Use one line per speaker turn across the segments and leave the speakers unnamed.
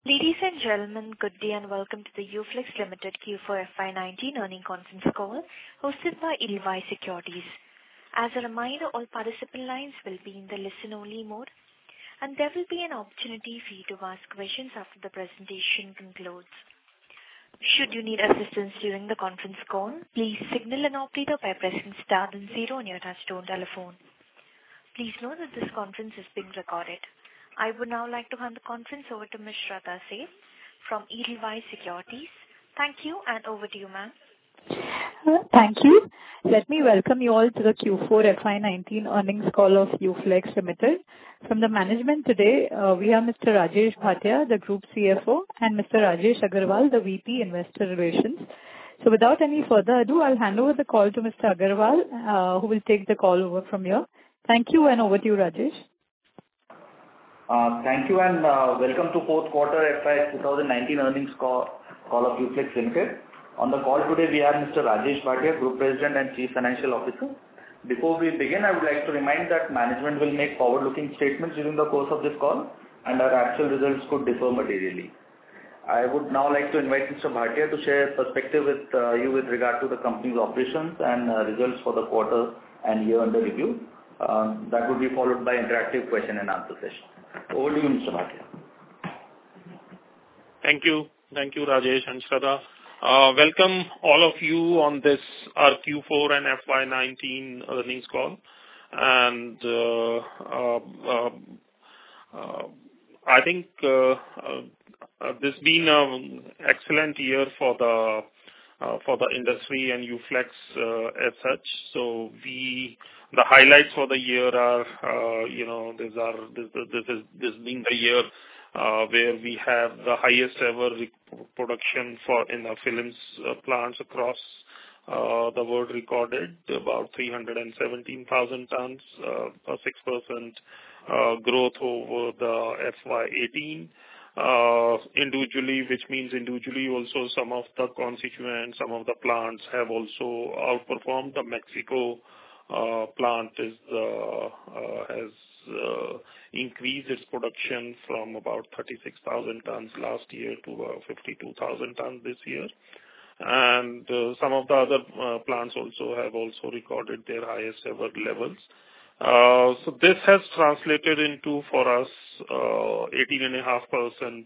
Ladies and gentlemen, good day and welcome to the UFlex Limited Q4 FY19 earnings conference call hosted by Edelweiss Securities. As a reminder, all participant lines will be in the listen-only mode, and there will be an opportunity for you to ask questions after the presentation concludes. Should you need assistance during the conference call, please signal an operator by pressing star and 0 on your touchtone telephone. Please note that this conference is being recorded. I would now like to hand the conference over to Ms. Shraddha Seth from Edelweiss Securities. Thank you, and over to you, ma'am.
Thank you. Let me welcome you all to the Q4 FY19 earnings call of UFlex Limited. From the management today, we have Mr. Rajesh Bhatia, the Group CFO, and Mr. Rajesh Agarwal, the VP Investor Relations. So without any further ado, I'll hand over the call to Mr. Agarwal, who will take the call over from here. Thank you, and over to you, Rajesh.
Thank you, and welcome to fourth quarter FY 2019 earnings call of UFlex Limited. On the call today, we have Mr. Rajesh Bhatia, Group President and Chief Financial Officer. Before we begin, I would like to remind that management will make forward-looking statements during the course of this call, and our actual results could differ materially. I would now like to invite Mr. Bhatia to share perspective with you with regard to the company's operations and results for the quarter and year under review. That would be followed by interactive question and answer session. Over to you, Mr. Bhatia.
Thank you, Rajesh and Shraddha. Welcome all of you on this our Q4 and FY19 earnings call. And I think this has been an excellent year for the industry and UFlex as such. So the highlights for the year are, this being the year where we have the highest ever production in the films plants across the world recorded, about 317,000 tons, a 6% growth over the FY18. Individually, which means individually also some of the constituents, some of the plants have also outperformed. The Mexico plant has increased its production from about 36,000 tons last year to 52,000 tons this year. And some of the other plants also have recorded their highest ever levels. So this has translated into for us 18.5%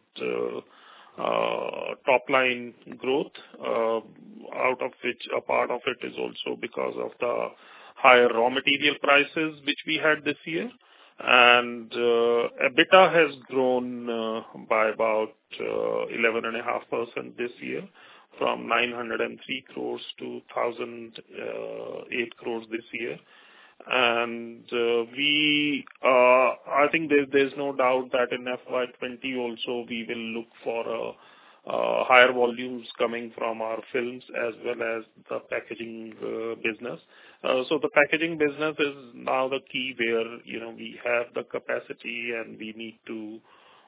top line growth, out of which a part of it is also because of the higher raw material prices which we had this year. And EBITDA has grown by about 11.5% this year, from 903 crores to 1,008 crores this year. And I think there's no doubt that in FY20 also we will look for higher volumes coming from our films as well as the packaging business. So the packaging business is now the key where, we have the capacity and we need to,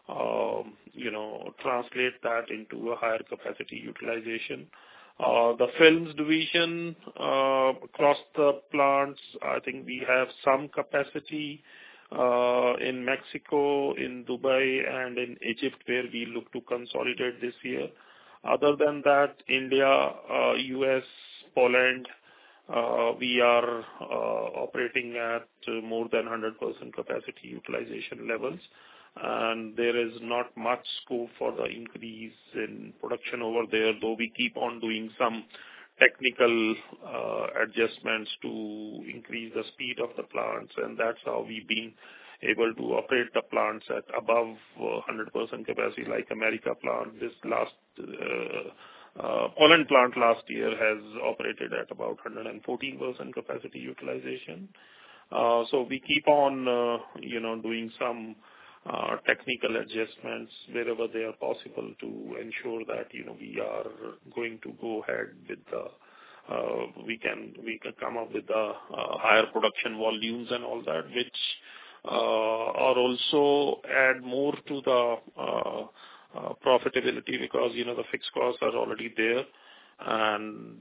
translate that into a higher capacity utilization. The films division across the plants, I think we have some capacity in Mexico, in Dubai, and in Egypt, where we look to consolidate this year. Other than that, India, US, Poland, we are operating at more than 100% capacity utilization levels. And there is not much scope for the increase in production over there, though we keep on doing some technical adjustments to increase the speed of the plants, and that's how we've been able to operate the plants at above 100% capacity, like America plant. This last Poland plant last year has operated at about 114% capacity utilization. So we keep on, doing some technical adjustments wherever they are possible to ensure that we are going to go ahead with we can come up with the higher production volumes and all that, which are also add more to the profitability, because the fixed costs are already there. And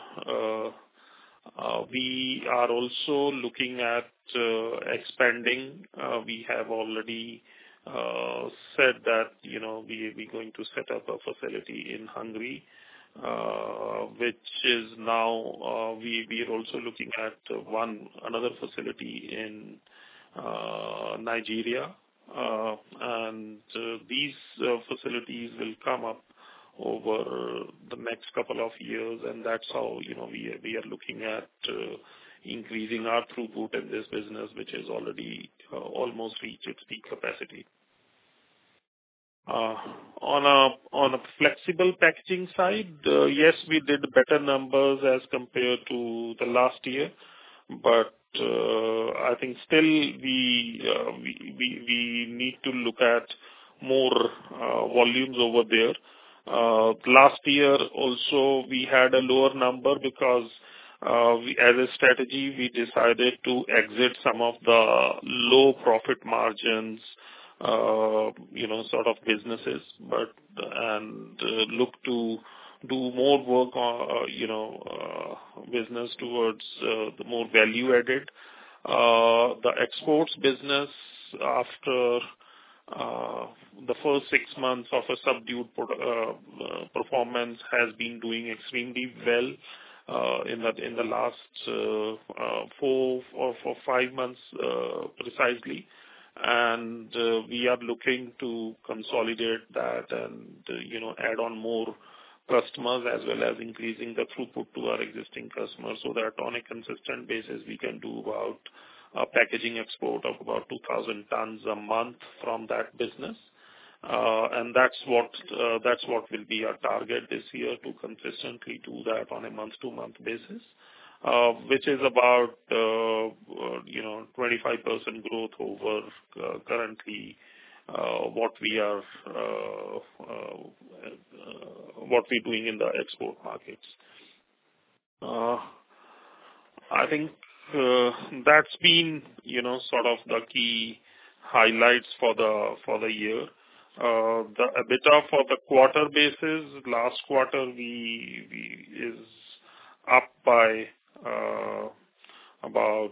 we are also looking at expanding. We have already said that, we're going to set up a facility in Hungary, which is now, we are also looking at another facility in Nigeria. And these facilities will come up over the next couple of years, and that's how, we are looking at increasing our throughput in this business, which is already almost reached its peak capacity. On a flexible packaging side, yes, we did better numbers as compared to the last year, but I think still we need to look at more volumes over there. Last year also we had a lower number because as a strategy we decided to exit some of the low profit margins, sort of businesses, and look to do more work on, business towards the more value added. The exports business, after the first 6 months of a subdued performance, has been doing extremely well in the last 4 or 5 months precisely. And we are looking to consolidate that and, add on more customers as well as increasing the throughput to our existing customers, so that on a consistent basis we can do about a packaging export of about 2,000 tons a month from that business. And that's what will be our target this year, to consistently do that on a month-to-month basis, which is about 25% growth over currently what we're doing in the export markets. I think that's been sort of the key highlights for the year. The EBITDA for the quarter basis, last quarter we is up by about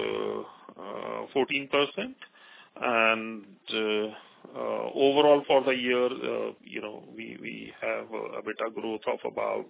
14%, and overall for the year, we have a EBITDA growth of about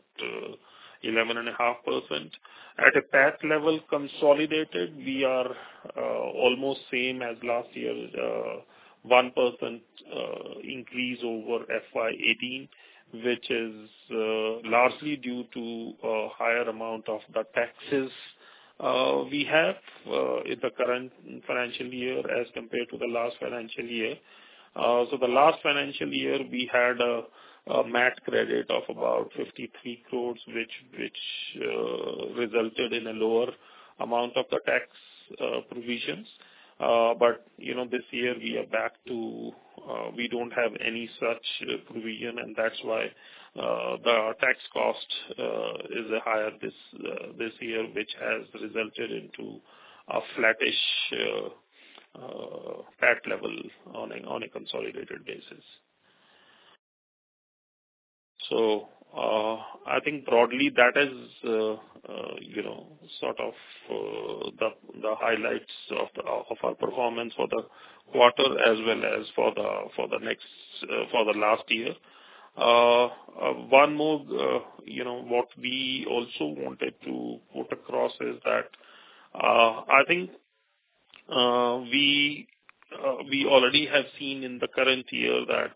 11.5%. At a PAT level consolidated, we are almost same as last year, 1% increase over FY18, which is largely due to a higher amount of the taxes we have in the current financial year as compared to the last financial year. So the last financial year we had a MAT credit of about 53 crores, which resulted in a lower amount of the tax provisions. But this year we are back to we don't have any such provision, and that's why the tax cost is higher this year, which has resulted into a flattish PAT level on a consolidated basis. So I think broadly that is sort of the highlights of our performance for the quarter as well as for the last year. One more, what we also wanted to put across is that I think we already have seen in the current year that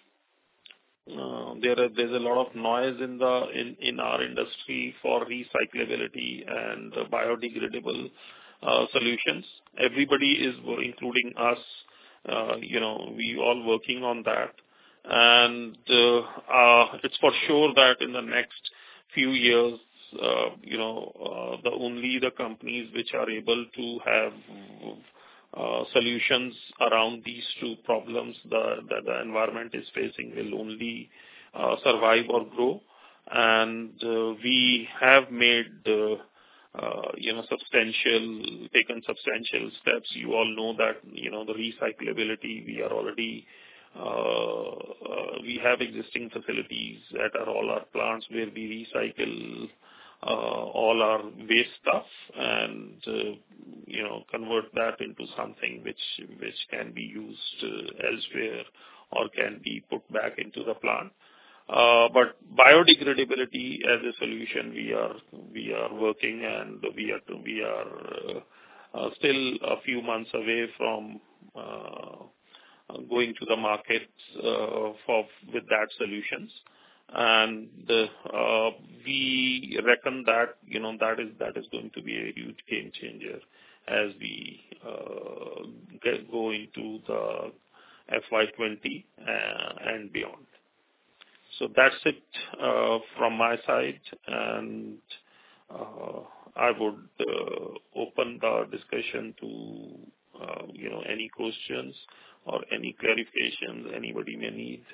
there's a lot of noise in our industry for recyclability and biodegradable solutions. Everybody is, including us, we all working on that, and it's for sure that in the next few years, only the companies which are able to have solutions around these two problems that the environment is facing will only survive or grow. And we have made taken substantial steps. You all know that the recyclability, we are already we have existing facilities at all our plants where we recycle all our waste stuff, and convert that into something which can be used elsewhere or can be put back into the plant. But biodegradability as a solution, we are working, and we are still a few months away from going to the markets with that solutions. And we reckon that that is going to be a huge game changer as we go into the FY20 and beyond. So that's it from my side, and I would open the discussion to any questions or any clarifications anybody may need.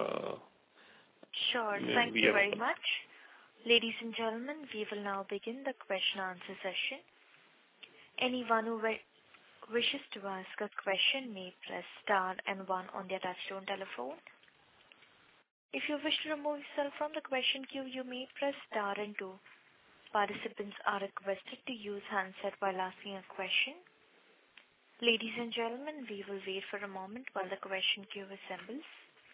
Sure. Thank you very much. Ladies and gentlemen, we will now begin the question-answer session. Anyone who wishes to ask a question may press star and 1 on their touchtone telephone. If you wish to remove yourself from the question queue, you may press star and 2. Participants are requested to use handset while asking a question. Ladies and gentlemen, we will wait for a moment while the question queue assembles.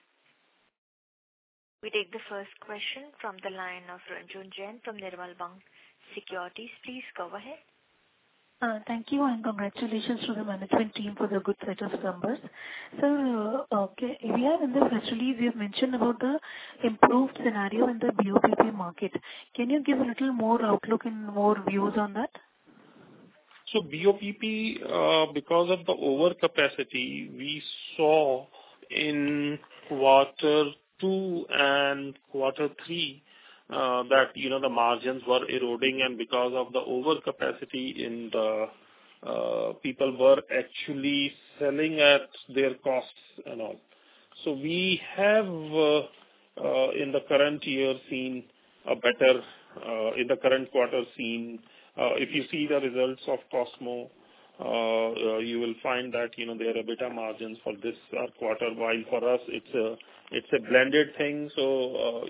We take the first question from the line of Ranjun Jain from Nirmal Bang Securities. Please go ahead.
Thank you, and congratulations to the management team for the good set of numbers. So, we have in the press release, we have mentioned about the improved scenario in the BOPP market. Can you give a little more outlook and more views on that?
So BOPP, because of the overcapacity, we saw in quarter 2 and quarter 3 that the margins were eroding, and because of the overcapacity in the people were actually selling at their costs and all. So we have in the current year seen a better in the current quarter seen. If you see the results of Cosmo, you will find that their EBITDA margins for this quarter, while for us it's a blended thing, so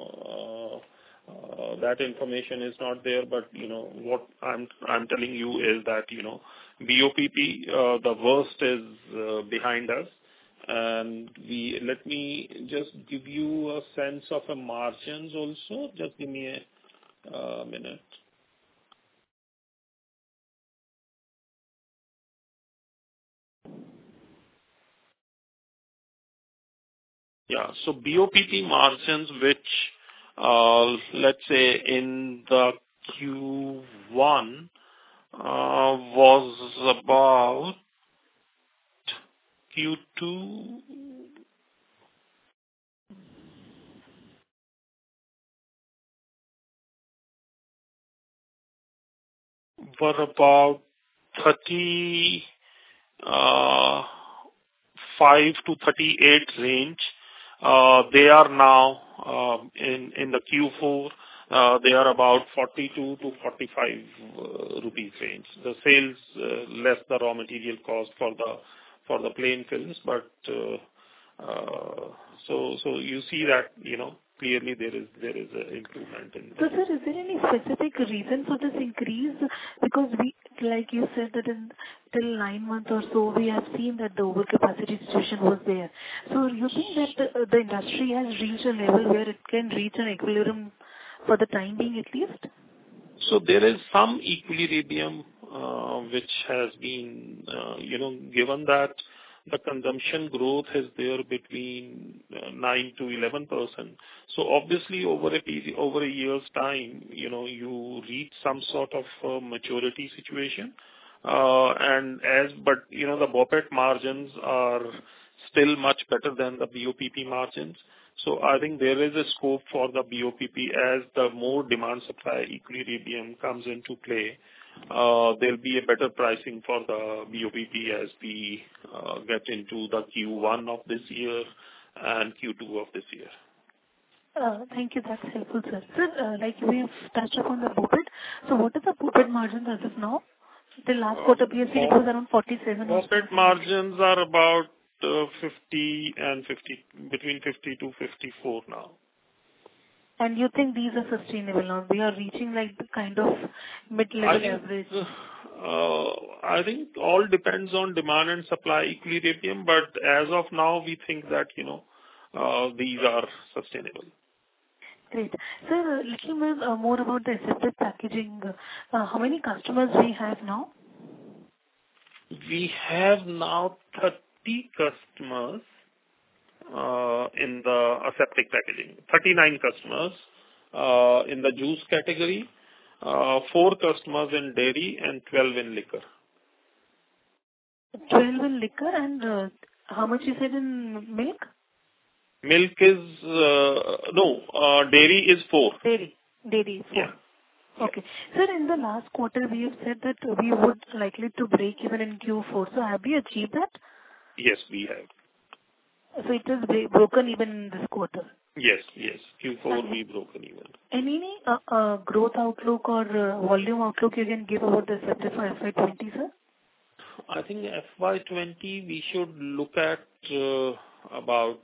that information is not there. But what I'm telling you is that BOPP, the worst is behind us, and let me just give you a sense of the margins also. Just give me a minute. Yeah, so BOPP margins, which let's say in the Q1 was about Q2 were about 35 to 38 range. They are now in the Q4. They are about 42 to 45 rupees range. The sales less the raw material cost for the plain films, but so you see that clearly there is an improvement in.
So, sir, is there any specific reason for this increase? Because we, like you said, that till 9 months or so, we have seen that the overcapacity situation was there. So, you think that the industry has reached a level where it can reach an equilibrium for the time being, at least?
So there is some equilibrium which has been, given that the consumption growth is there between 9 to 11%. So obviously over a year's time, you reach some sort of maturity situation. But the BOPET margins are still much better than the BOPP margins. So I think there is a scope for the BOPP as the more demand supply equilibrium comes into play. There'll be a better pricing for the BOPP as we get into the Q1 of this year and Q2 of this year.
Thank you. That's helpful, sir. Sir, like we have touched upon the BOPET. So what is the BOPET margin as of now? The last quarter PSC it was around 47.
BOPET margins are about 50 and 50, between 50 to 54 now.
And you think these are sustainable now? We are reaching like the kind of mid-level average.
I think all depends on demand and supply equilibrium, but as of now, we think that, these are sustainable.
Great. Sir, a little bit more about the aseptic packaging. How many customers we have now?
We have now 30 customers in the aseptic packaging, 39 customers in the juice category, 4 customers in dairy, and 12 in liquor.
12 in liquor, and how much you said in milk?
Milk is, dairy is 4.
Dairy is 4.
Yeah.
Okay. Sir, in the last quarter, we have said that we would likely to break even in Q4. So have we achieved that?
Yes, we have.
So it is broken even in this quarter?
Yes. Q4 we broken even.
Any growth outlook or volume outlook you can give about the aseptic for FY20, sir?
I think FY20 we should look at about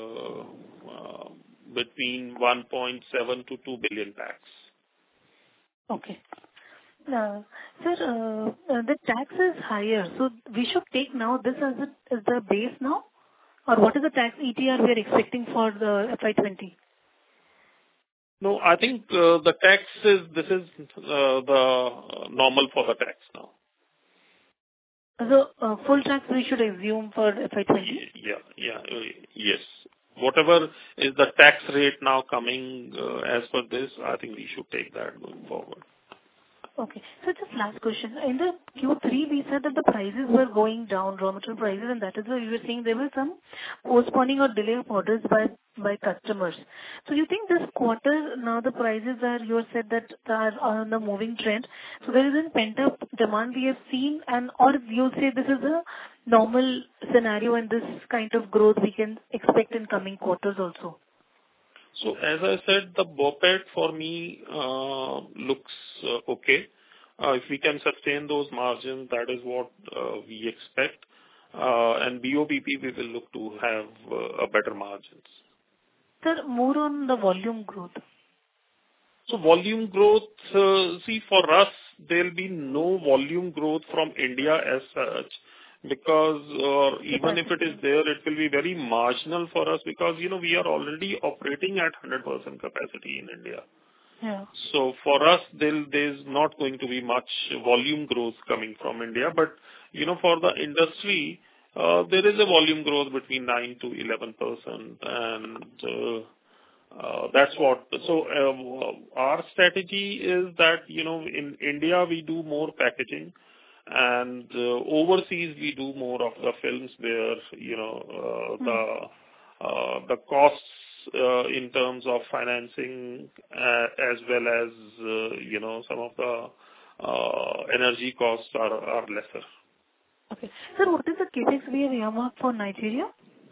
between 1.7 to 2 billion packs.
Okay. Sir, the tax is higher, so we should take now this as the base now? Or what is the tax ETR we are expecting for the FY20?
No, I think this is the normal for the tax now.
So, full tax we should assume for FY20?
Yes. Whatever is the tax rate now coming as per this, I think we should take that going forward.
Okay. So just last question. In the Q3, we said that the prices were going down, raw material prices, and that is why you were saying there was some postponing or delay of orders by customers. So you think this quarter, now the prices you have said that are on the moving trend. So there is a pent-up demand we have seen, or you'll say this is a normal scenario and this kind of growth we can expect in coming quarters also?
So as I said, the BOPET for me looks okay. If we can sustain those margins, that is what we expect. And BOPP, we will look to have a better margins.
Sir, more on the volume growth.
So volume growth, for us, there will be no volume growth from India as such, because even if it is there, it will be very marginal for us because, we are already operating at 100% capacity in India.
Yeah.
So for us, there's not going to be much volume growth coming from India. But, for the industry, there is a volume growth between 9 to 11%. And that's what. So our strategy is that, in India, we do more packaging. And overseas, we do more of the films where, the costs in terms of financing as well as, some of the energy costs are lesser.
Okay. Sir, what is the capex we have earmarked for Nigeria?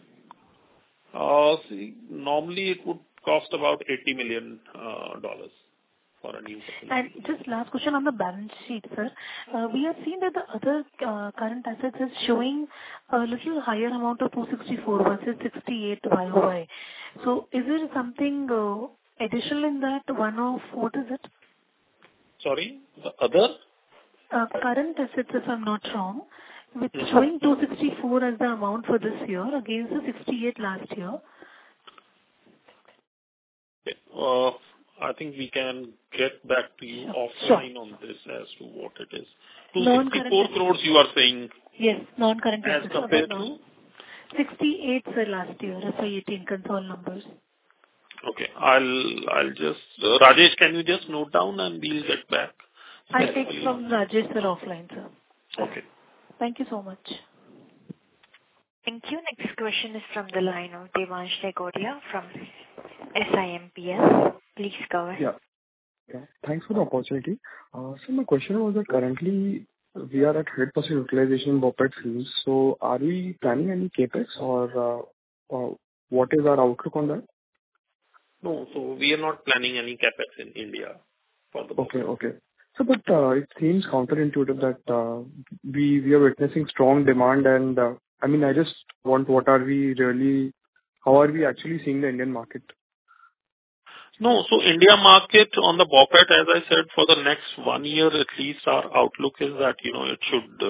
Normally it would cost about $80 million. For a new facility.
And just last question on the balance sheet, sir. We have seen that the other current assets is showing a little higher amount of 264 versus 68 YOY. So is there something additional in that one-off? What is it?
Sorry, the other?
Current assets, if I'm not wrong, with showing 264 as the amount for this year against the 68 last year.
Okay. I think we can get back to you offline on this as to what it is. 264 crores you are saying?
Yes, non-current assets.
As compared to?
68 sir last year, FY18 console numbers.
Okay. I'll just, Rajesh, can you just note down and we'll get back?
I'll take from Rajesh sir offline, sir.
Okay.
Thank you so much.
Thank you. Next question is from the line of Devansh Negotia from SIMPL. Please go ahead.
Yeah. Thanks for the opportunity. So my question was that currently we are at 100% utilization in BOPET films. So are we planning any capex or what is our outlook on that?
No, so we are not planning any capex in India for the BOPET.
Okay. So, but it seems counterintuitive that we are witnessing strong demand, and I just want how are we actually seeing the Indian market?
No. So India market on the BOPET, as I said, for the next 1 year at least, our outlook is that, it should,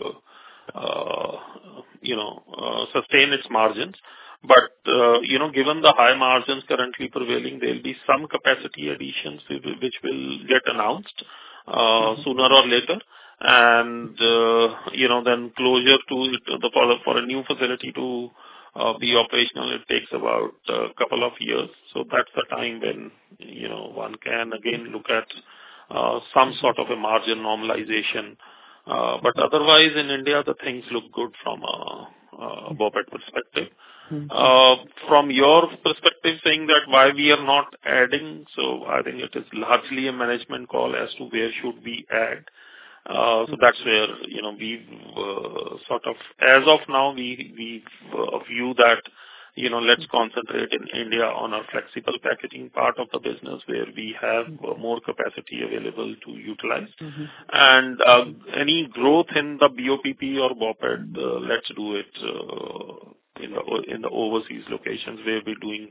sustain its margins. But, given the high margins currently prevailing, there'll be some capacity additions which will get announced sooner or later. And, then closure to it, for a new facility to be operational, it takes about a couple of years. So that's the time when, one can again look at some sort of a margin normalization. But otherwise, in India, the things look good from a BOPET perspective. From your perspective, saying that why we are not adding, so I think it is largely a management call as to where should we add. So that's where, we've sort of, as of now, we view that, let's concentrate in India on our flexible packaging part of the business where we have more capacity available to utilize. And any growth in the BOPP or BOPET, let's do it in the overseas locations where we're doing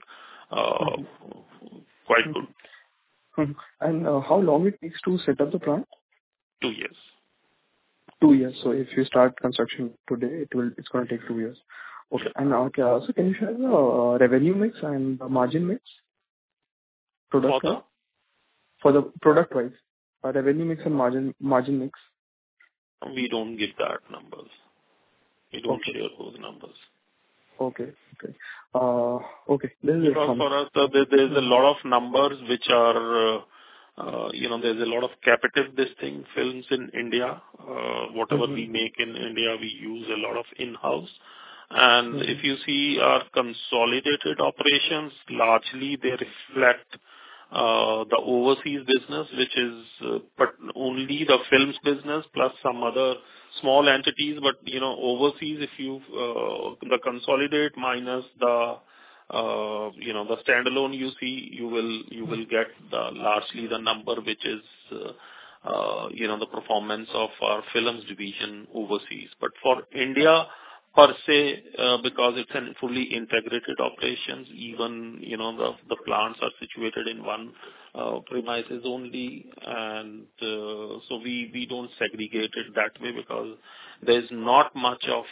quite good.
And how long it takes to set up the plant?
2 years.
2 years. So if you start construction today, it's going to take 2 years. Okay. And also, can you share the revenue mix and the margin mix? For the product wise, revenue mix and margin mix.
We don't give that numbers. We don't share those numbers.
Okay. Okay. This is
because for us, there's a lot of numbers which are. There's a lot of captive films in India. Whatever we make in India, we use a lot of in-house. And if you see our consolidated operations, largely they reflect the overseas business, which is but only the films business plus some other small entities. But overseas, if you the consolidate minus the the standalone you see, you will get largely the number which is the performance of our films division overseas. But for India per se, because it's a fully integrated operations, even the plants are situated in one premises only, and so we don't segregate it that way because there's not much of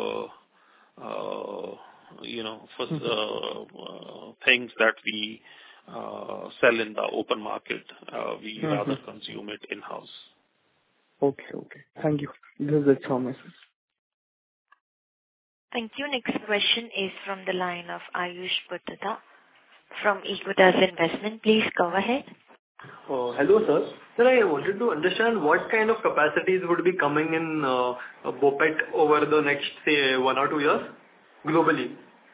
things that we sell in the open market. We rather consume it in-house.
Okay. Thank you. This is it from my side.
Thank you. Next question is from the line of Ayush Bhattacharya from Equitas Investment. Please go ahead.
Hello, sir. Sir, I wanted to understand what kind of capacities would be coming in BOPET over the next, say, 1 or 2 years globally.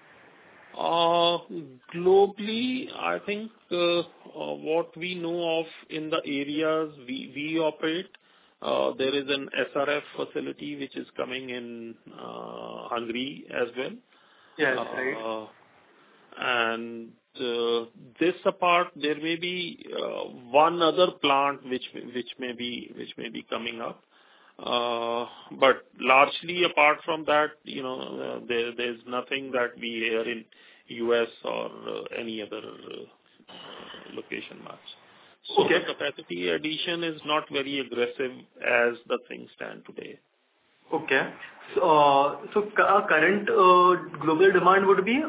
Globally, I think what we know of in the areas we operate, there is an SRF facility which is coming in Hungary as well.
Yes, right.
And this apart, there may be one other plant which may be coming up. But largely apart from that, there's nothing that we hear in US or any other location much. So the capacity addition is not very aggressive as the things stand today.
Okay. So current global demand would be?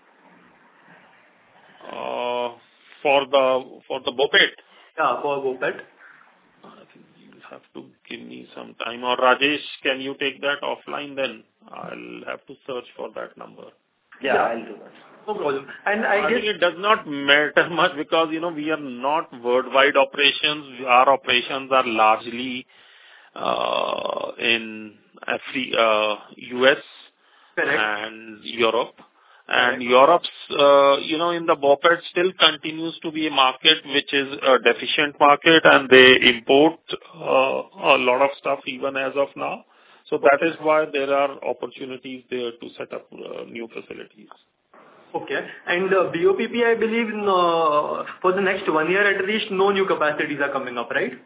For the BOPET?
Yeah, for BOPET.
I think you'll have to give me some time. Or Rajesh, can you take that offline then? I'll have to search for that number.
Yeah, I'll do that.
No problem. And
I think it does not matter much because, we are not worldwide operations. Our operations are largely in US and Europe. And Europe's, in the BOPET still continues to be a market which is a deficient market, and they import a lot of stuff even as of now. So that is why there are opportunities there to set up new facilities.
Okay. And BOPP, I believe, for the next 1 year at least, no new capacities are coming up, right?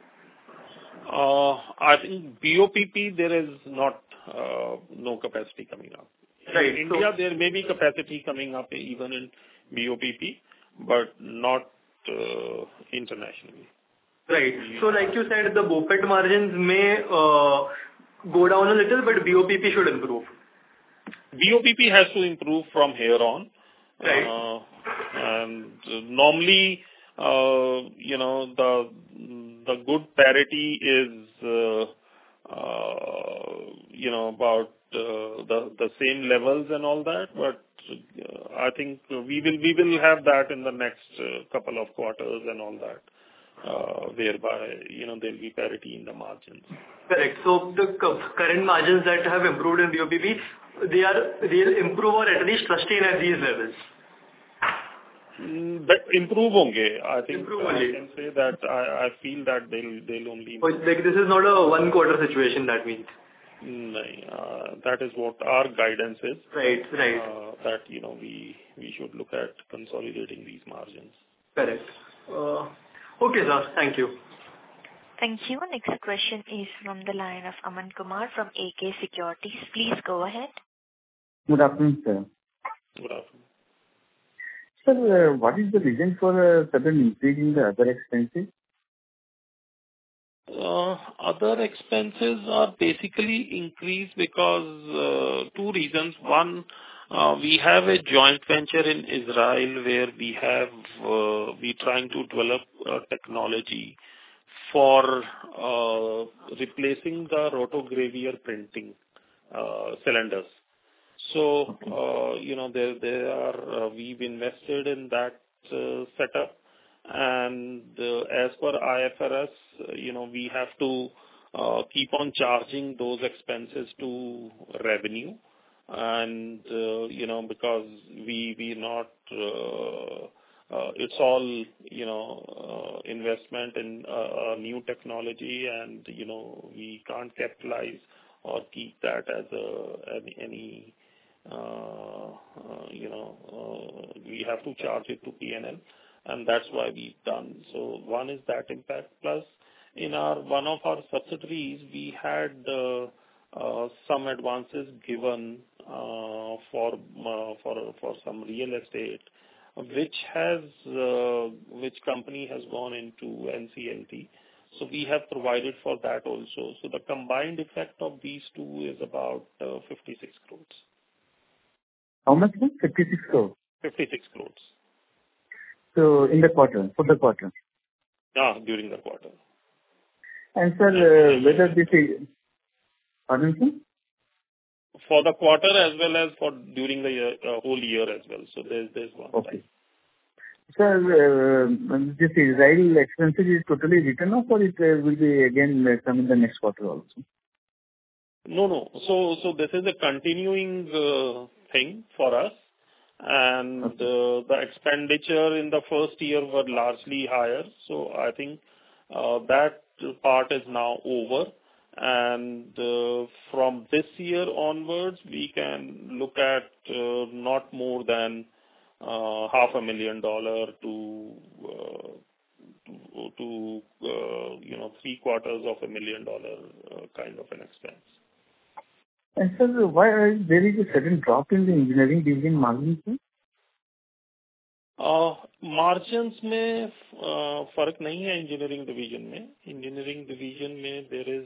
I think BOPP, there is not no capacity coming up.
Right.
In India, there may be capacity coming up even in BOPP, but not internationally.
Right. So like you said, the BOPET margins may go down a little, but BOPP should improve.
BOPP has to improve from here on.
Right.
And normally, the good parity is, about the same levels and all that. But I think we will have that in the next couple of quarters and all that, whereby there'll be parity in the margins.
Correct. So the current margins that have improved in BOPP, they'll improve or at least sustain at these levels.
That improve honge. I think
improve
I can say that I feel that they'll only improve.
Like this is not a one quarter situation, that means.
That is what our guidance is.
Right.
That we should look at consolidating these margins.
Correct. Okay, sir. Thank you.
Thank you. Next question is from the line of Aman Kumar from AK Securities. Please go ahead.
Good afternoon, sir.
Good afternoon.
Sir, what is the reason for sudden increase in the other expenses?
Other expenses are basically increased because two reasons. One, we have a joint venture in Israel where we trying to develop technology for replacing the rotogravure printing cylinders. So, we've invested in that setup, and as per IFRS, we have to keep on charging those expenses to revenue, and because we not it's all investment in new technology, and we can't capitalize or keep that as any we have to charge it to P&L, and that's why we've done. So one is that impact. Plus, in one of our subsidiaries, we had some advances given for some real estate, which company has gone into NCLT. So we have provided for that also. So the combined effect of these two is about 56 crores.
How much? 56 crores.
56 crores.
So in the quarter, for the quarter.
During the quarter.
And sir, whether this is, pardon sir?
For the quarter as well as for during the year, whole year as well. So there's one.
Okay. Sir, this Israel expenses is totally written off, or it will be again come in the next quarter also?
No. So this is a continuing thing for us, and the expenditure in the first year were largely higher. So I think that part is now over, and from this year onwards, we can look at not more than $500,000 to $750,000 kind of an expense.
And sir, why there is a sudden drop in the engineering division margins?
Margins में फर्क नहीं है engineering division में. Engineering division में there is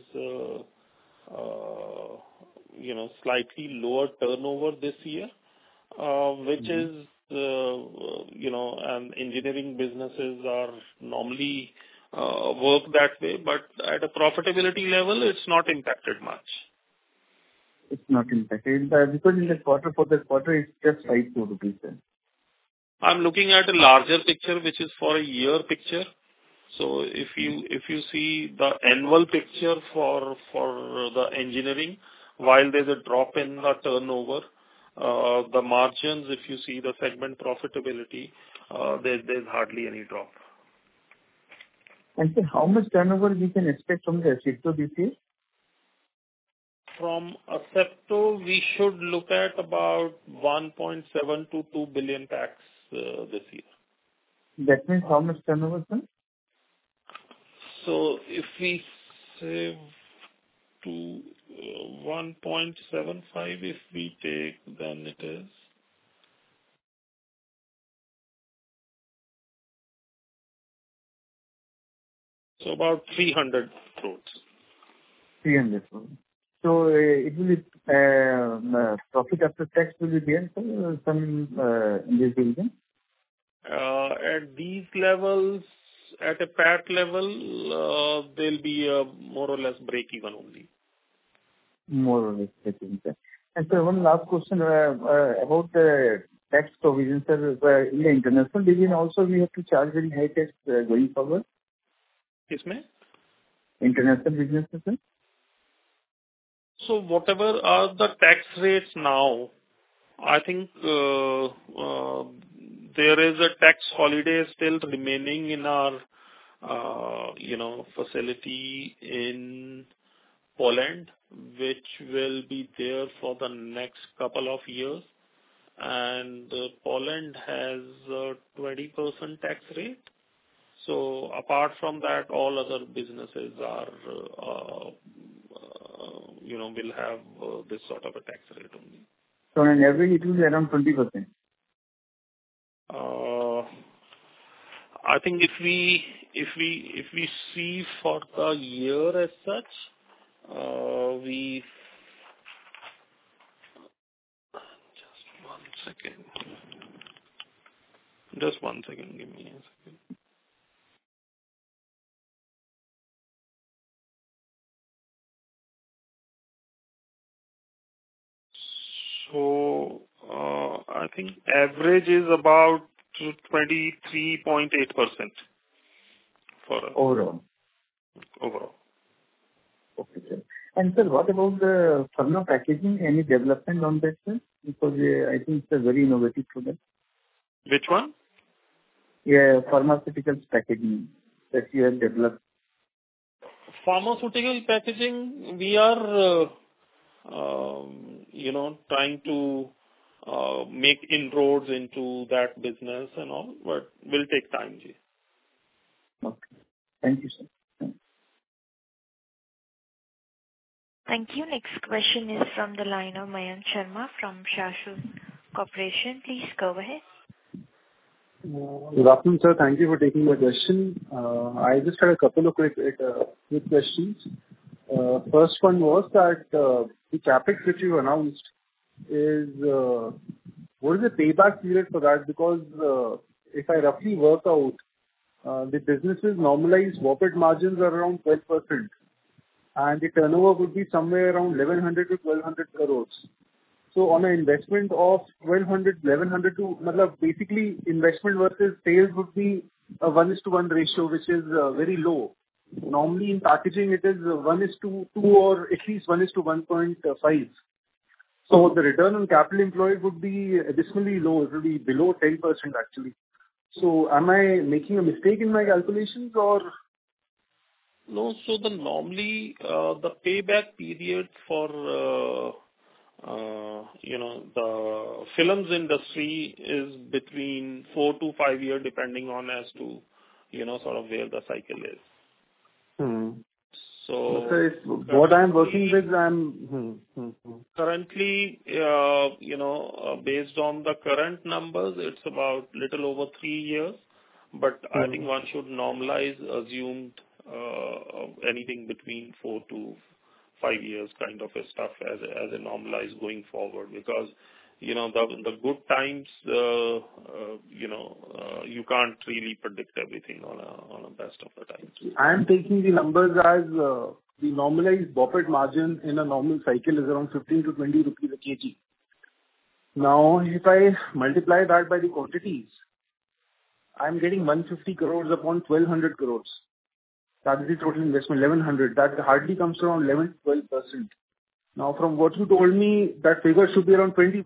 slightly lower turnover this year, which is and engineering businesses are normally work that way, but at a profitability level, it's not impacted much.
It's not impacted because in the quarter, for the quarter, it's just 5 crore rupees.
I'm looking at a larger picture, which is for a year picture. So if you see the annual picture for the engineering, while there's a drop in the turnover, the margins, if you see the segment profitability, there's hardly any drop.
And so how much turnover we can expect from the Asepto this year?
From Asepto, we should look at about 1.7 to 2 billion packs this year.
That means how much turnover, sir?
So if we say to 1.75, if we take, then it is So about 300 crores.
300 crores. So it will be profit after tax will be there, sir, some in this division?
At these levels, at a PAT level, there'll be more or less break even only.
More or less, I think, sir. And sir, one last question about the tax provision, sir. In the international division also, we have to charge very high tax going forward?
Yes, ma'am.
International business, sir?
So whatever are the tax rates now, I think there is a tax holiday still remaining in our, facility in Poland, which will be there for the next couple of years. And Poland has a 20% tax rate. So apart from that, all other businesses are, will have this sort of a tax rate only.
So on average, it will be around 20%.
I think if we see for the year as such, Just one second. Give me a second. So I think average is about 23.8% for us.
Overall. Okay, sir. And sir, what about the pharma packaging? Any development on that, sir? Because I think it's a very innovative product.
Which one?
Yeah, pharmaceuticals packaging that you have developed.
Pharmaceutical packaging, we are, trying to make inroads into that business and all, but will take time, Ji.
Okay. Thank you, sir.
Thank you. Next question is from the line of Mayank Sharma from Shashwat Corporation. Please go ahead.
Good afternoon, sir. Thank you for taking my question. I just had a couple of quick questions. First one was that the capex which you announced is what is the payback period for that? Because if I roughly work out, the business's normalized profit margins are around 12%, and the turnover would be somewhere around 1,100 to 1,200 crores. So on an investment of 1,100 to, basically investment versus sales would be a 1:1 ratio, which is very low. Normally in packaging it is 1:2 or at least 1:1.5. So the return on capital employed would be additionally low. It will be below 10% actually. So am I making a mistake in my calculations or?
No, so normally the payback period for the films industry is between 4 to 5 years, depending on as to sort of where the cycle is. So
what I'm working with,
currently, based on the current numbers, it's about little over 3 years. But I think one should normalize assumed anything between 4 to 5 years kind of a stuff as a normalized going forward, because the good times you can't really predict everything on a best of the times.
I am taking the numbers as the normalized profit margin in a normal cycle is around 15 to 20 rupees a kg. Now if I multiply that by the quantities, I am getting 150 crores upon 1,200 crores. That is the total investment, 1,100. That hardly comes to around 11-12%. Now, from what you told me, that figure should be around 20%.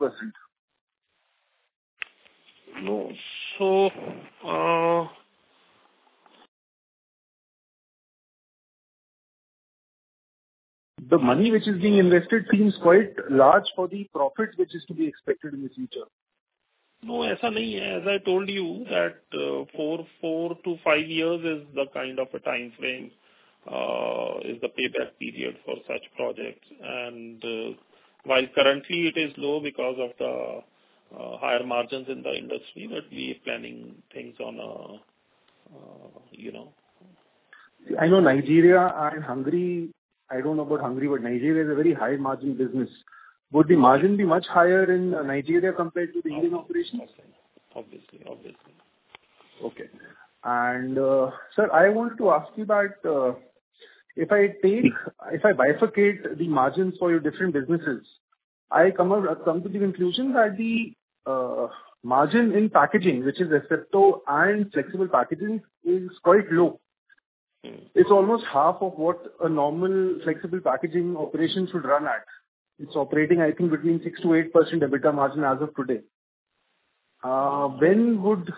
No, so
the money which is being invested seems quite large for the profit which is to be expected in the future.
No, ऐसा नहीं है. As I told you that 4 to 5 years is the kind of a time frame, is the payback period for such projects. And while currently it is low because of the higher margins in the industry, but we are planning things on a,
I know Nigeria and Hungary, I don't know about Hungary, but Nigeria is a very high margin business. Would the margin be much higher in Nigeria compared to the Indian operations?
Obviously.
Okay. And, sir, I wanted to ask you that, if I bifurcate the margins for your different businesses, I come to the conclusion that the margin in packaging, which is asepto and flexible packaging, is quite low. It's almost half of what a normal flexible packaging operation should run at. It's operating, I think, between 6 to 8% EBITDA margin as of today. When would...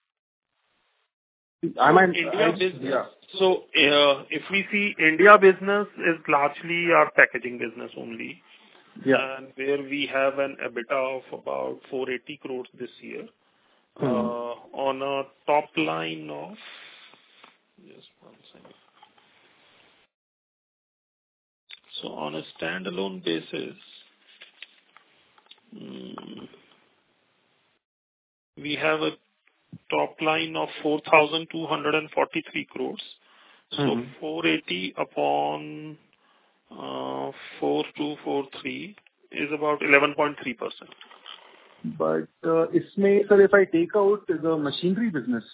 India business. So, if we see India business is largely our packaging business only.
Yeah.
And where we have an EBITDA of about 480 crores this year. On a top line of... Just one second. So, on a standalone basis, we have a top line of 4,243 crores. So 480 upon 4243 is about 11.3%.
But sir, if I take out the machinery business.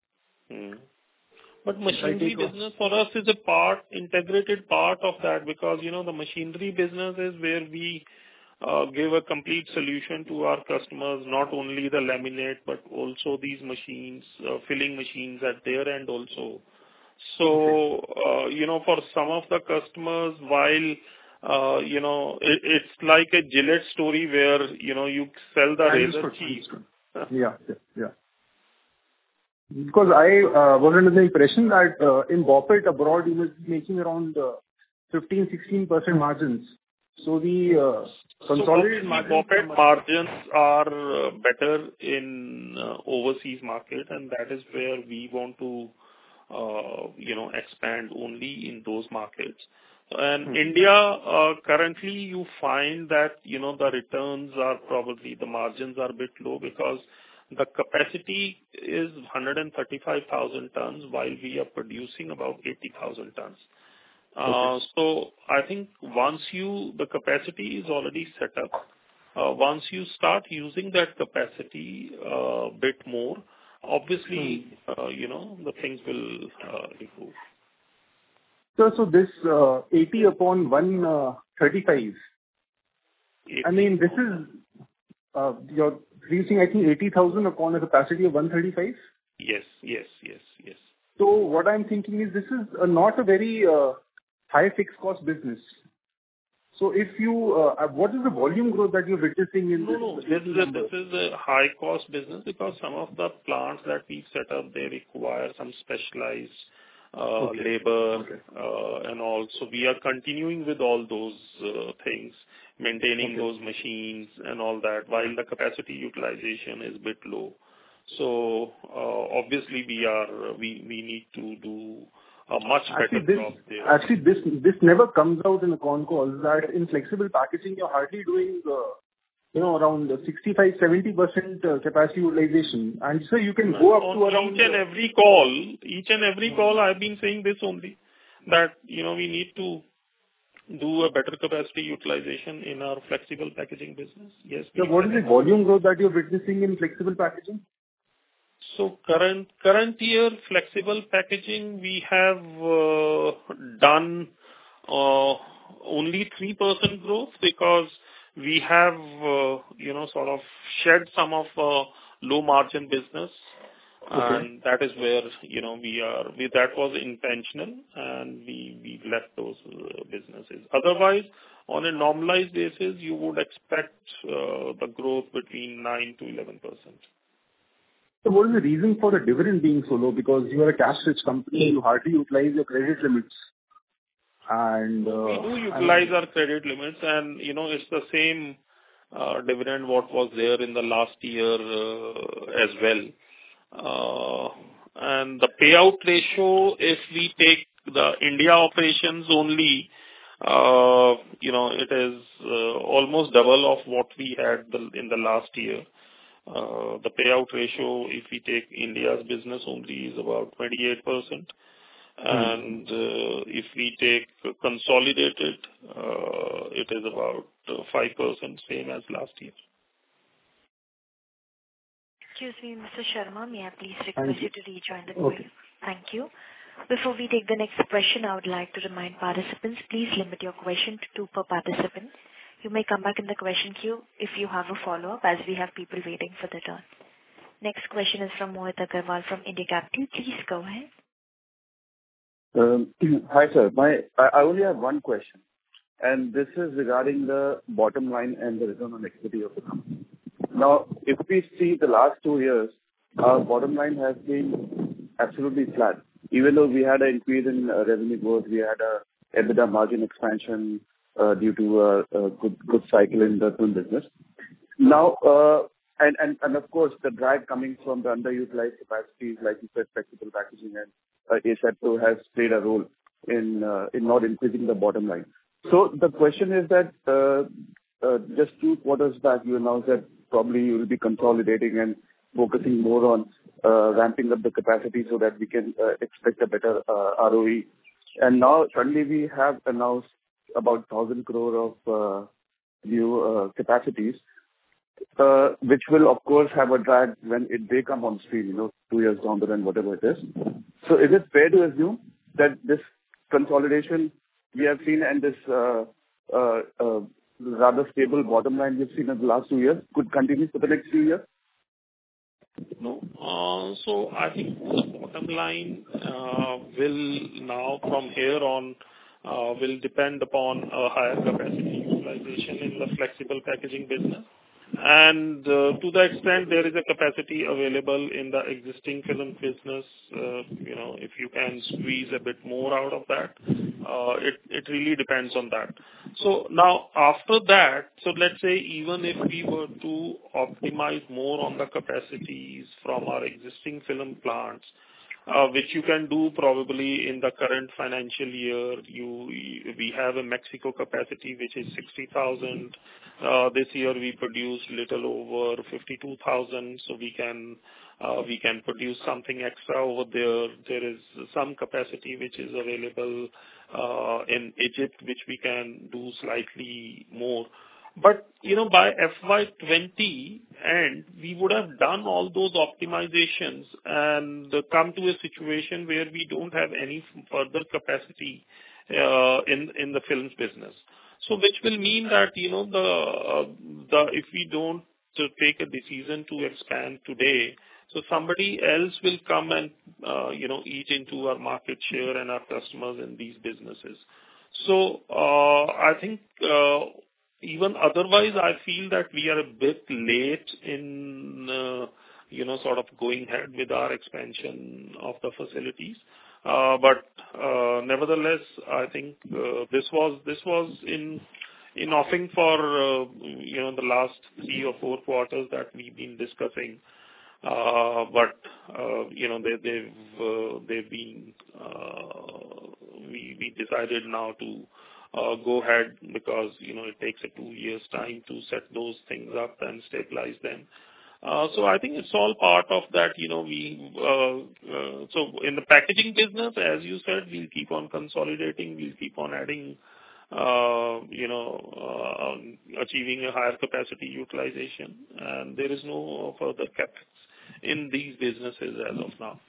But machinery business for us is a integrated part of that, because the machinery business is where we give a complete solution to our customers, not only the laminate, but also these machines, filling machines at their end also. So, for some of the customers, while, it's like a Gillette story where, you sell the razor cheap.
Yeah. Because I was under the impression that in BOPET abroad, you must be making around 15-16% margins. So the consolidated
BOPET margins are better in overseas market, and that is where we want to expand only in those markets. And India, currently you find that, the returns are probably, the margins are a bit low because the capacity is 135,000 tons while we are producing about 80,000 tons. So I think once the capacity is already set up, once you start using that capacity a bit more, obviously, the things will improve.
So this 80 upon 135, I mean, this is, you're reaching, I think, 80,000 upon a capacity of 135?
Yes.
So what I'm thinking is this is not a very high fixed cost business. So if you, what is the volume growth that you're witnessing in this?
No, this is a high cost business because some of the plants that we set up, they require some specialized labor, and also we are continuing with all those things, maintaining those machines and all that, while the capacity utilization is a bit low. So obviously we need to do a much better job there.
Actually, this never comes out in the con calls that in flexible packaging you're hardly doing around 65-70% capacity utilization, and so you can go up to around
each and every call I've been saying this only, that we need to do a better capacity utilization in our flexible packaging business. Yes.
So what is the volume growth that you're witnessing in flexible packaging?
So current year flexible packaging, we have done only 3% growth because we have sort of shed some of low margin business, and that is where that was intentional, and we left those businesses. Otherwise, on a normalized basis, you would expect the growth between 9 to 11%.
So what is the reason for the dividend being so low? Because you are a cash-rich company, you hardly utilize your credit limits. And
we do utilize our credit limits, and it's the same dividend what was there in the last year as well. And the payout ratio, if we take the India operations only, it is almost double of what we had in the last year. The payout ratio, if we take India's business only, is about 28%. And if we take consolidated, it is about 5%, same as last year.
Excuse me, Mr. Sharma, may I please request you to rejoin the queue? Thank you. Before we take the next question, I would like to remind participants, please limit your question to 2 per participant. You may come back in the question queue if you have a follow-up, as we have people waiting for the turn. Next question is from Mohit Agarwal from India Capital. Please go ahead.
Hi, sir. I only have one question, and this is regarding the bottom line and the return on equity of the company. Now, if we see the last 2 years, our bottom line has been absolutely flat. Even though we had an increase in revenue growth, we had a EBITDA margin expansion due to a good cycle in the film business. Now, and of course, the drag coming from the underutilized capacities, like you said, flexible packaging and asepto has played a role in not increasing the bottom line. So the question is that just 2 quarters back, you announced that probably you will be consolidating and focusing more on ramping up the capacity so that we can expect a better ROE. And now suddenly we have announced about 1,000 crore of new capacities, which will of course have a drag when they come on stream, 2 years down the line, whatever it is. So is it fair to assume that this consolidation we have seen and this rather stable bottom line we've seen in the last 2 years could continue for the next few years?
No. So I think the bottom line will now from here on will depend upon a higher capacity utilization in the flexible packaging business. And to the extent there is a capacity available in the existing film business, if you can squeeze a bit more out of that, it really depends on that. So now after that, so let's say even if we were to optimize more on the capacities from our existing film plants, which you can do probably in the current financial year. We have a Mexico capacity which is 60,000. This year we produced little over 52,000, so we can produce something extra over there. There is some capacity which is available in Egypt, which we can do slightly more. But, by FY20 end, we would have done all those optimizations and come to a situation where we don't have any further capacity in the films business. So which will mean that, if we don't take a decision to expand today, so somebody else will come and, eat into our market share and our customers in these businesses. So, I think, even otherwise, I feel that we are a bit late in, sort of going ahead with our expansion of the facilities. But nevertheless, I think this was in offering for the last 3 or 4 quarters that we've been discussing. But they've been we decided now to go ahead because it takes a 2 years time to set those things up and stabilize them. So I think it's all part of that. So in the packaging business, as you said, we'll keep on consolidating, we'll keep on adding, achieving a higher capacity utilization, and there is no further capex in these businesses as of now.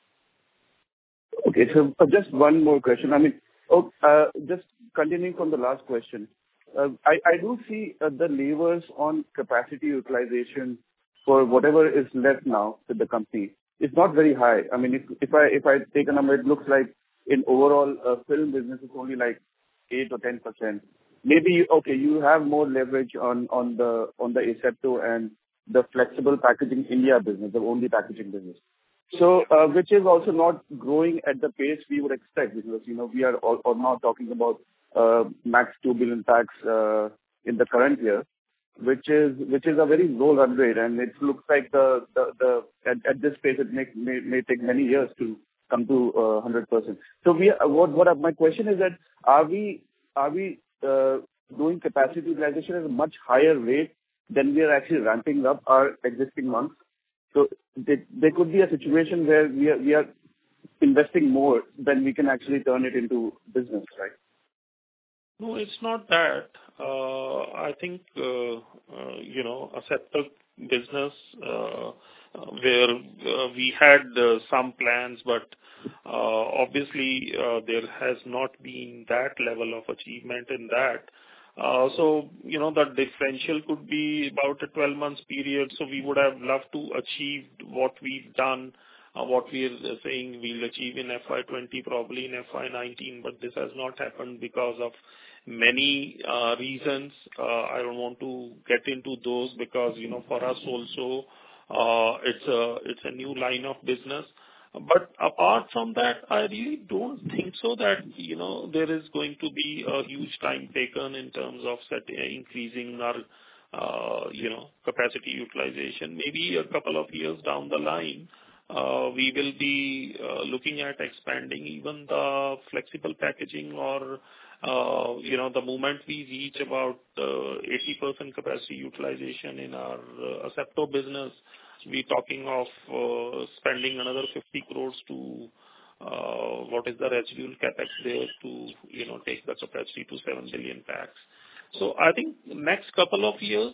Okay, so just one more question. Just continuing from the last question, I do see the levers on capacity utilization for whatever is left now with the company. It's not very high. If I take a number, it looks like in overall film business, it's only like 8 or 10%. Maybe you have more leverage on the asepto and the flexible packaging India business, the only packaging business. So, which is also not growing at the pace we would expect, because we are all now talking about max 2 billion packs in the current year, which is a very low run rate, and it looks like at this pace it may take many years to come to 100%. So my question is that are we doing capacity utilization at a much higher rate than we are actually ramping up our existing ones? So there could be a situation where we are investing more, then we can actually turn it into business, right?
No, it's not that. I think, a Asepto business, where we had some plans, but obviously there has not been that level of achievement in that. So, the differential could be about a 12 months period. So we would have loved to achieve what we've done, what we are saying we'll achieve in FY20, probably in FY19, but this has not happened because of many reasons. I don't want to get into those because, for us also, it's a new line of business. But apart from that, I really don't think so that, there is going to be a huge time taken in terms of increasing our, capacity utilization. Maybe a couple of years down the line, we will be looking at expanding even the flexible packaging or, the moment we reach about 80% capacity utilization in our Asepto business, we're talking of spending another 50 crores to what is the residual capex there to, take the capacity to 7 billion packs. So I think next couple of years,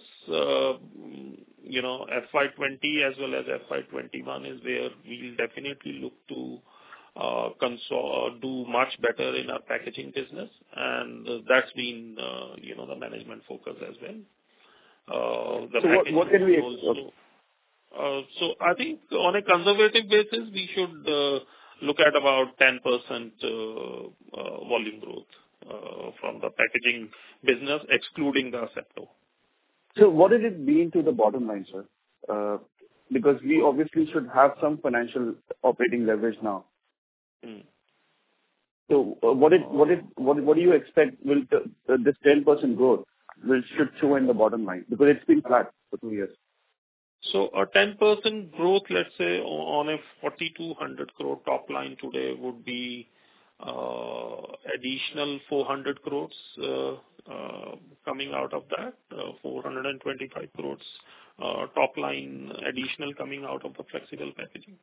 FY20 as well as FY21 is where we'll definitely look to do much better in our packaging business, and that's been, the management focus as well.
So what can we expect?
So I think on a conservative basis, we should look at about 10% volume growth from the packaging business, excluding the Asepto.
So what does it mean to the bottom line, sir? Because we obviously should have some financial operating leverage now. So what do you expect will this 10% growth should show in the bottom line? Because it's been flat for 2 years.
So a 10% growth, let's say, on a 4,200 crore top line today would be additional 400 crores coming out of that, 425 crores top line additional coming out of the flexible packaging.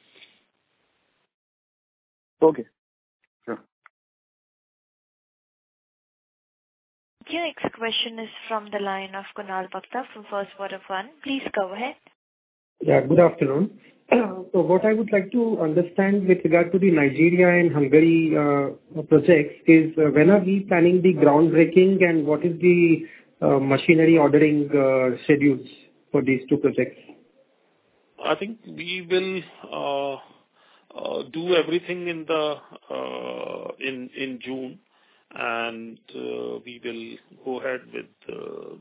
Okay. Sure.
Your next question is from the line of Kunal Bhakta from First Water Fund. Please go ahead.
Yeah, good afternoon. So what I would like to understand with regard to the Nigeria and Hungary projects is when are we planning the groundbreaking and what is the machinery ordering schedules for these two projects?
I think we will do everything in June, and we will go ahead with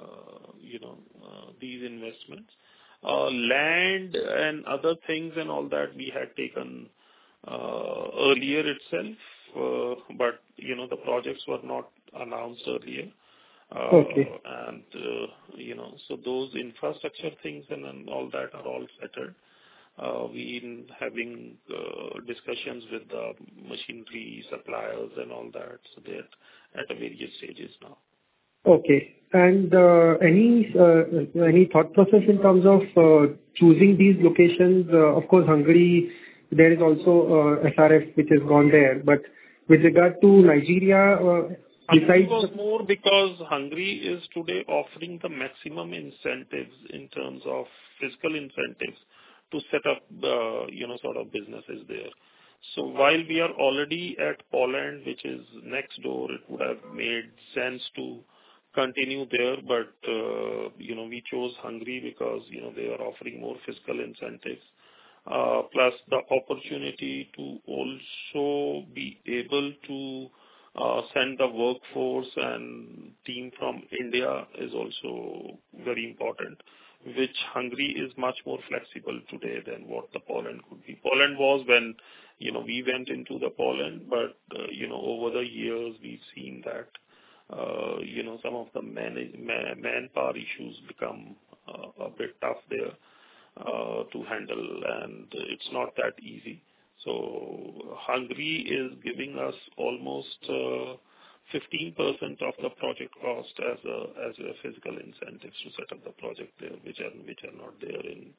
these investments. Land and other things and all that we had taken earlier itself, but the projects were not announced earlier.
Okay.
And so those infrastructure things and all that are all settled. We've been having discussions with the machinery suppliers and all that, so they're at various stages now.
Okay. And any thought process in terms of choosing these locations? Of course, Hungary, there is also SRF which has gone there. But with regard to Nigeria,
Hungary was more because Hungary is today offering the maximum incentives in terms of fiscal incentives to set up sort of businesses there. So while we are already at Poland, which is next door, it would have made sense to continue there, but we chose Hungary because they are offering more fiscal incentives, plus the opportunity to also be able to send the workforce and team from India is also very important, which Hungary is much more flexible today than what the Poland could be. Poland was when we went into the Poland, but over the years we've seen that some of the manpower issues become a bit tough there to handle, and it's not that easy. So Hungary is giving us almost 15% of the project cost as a physical incentives to set up the project there, which are not there in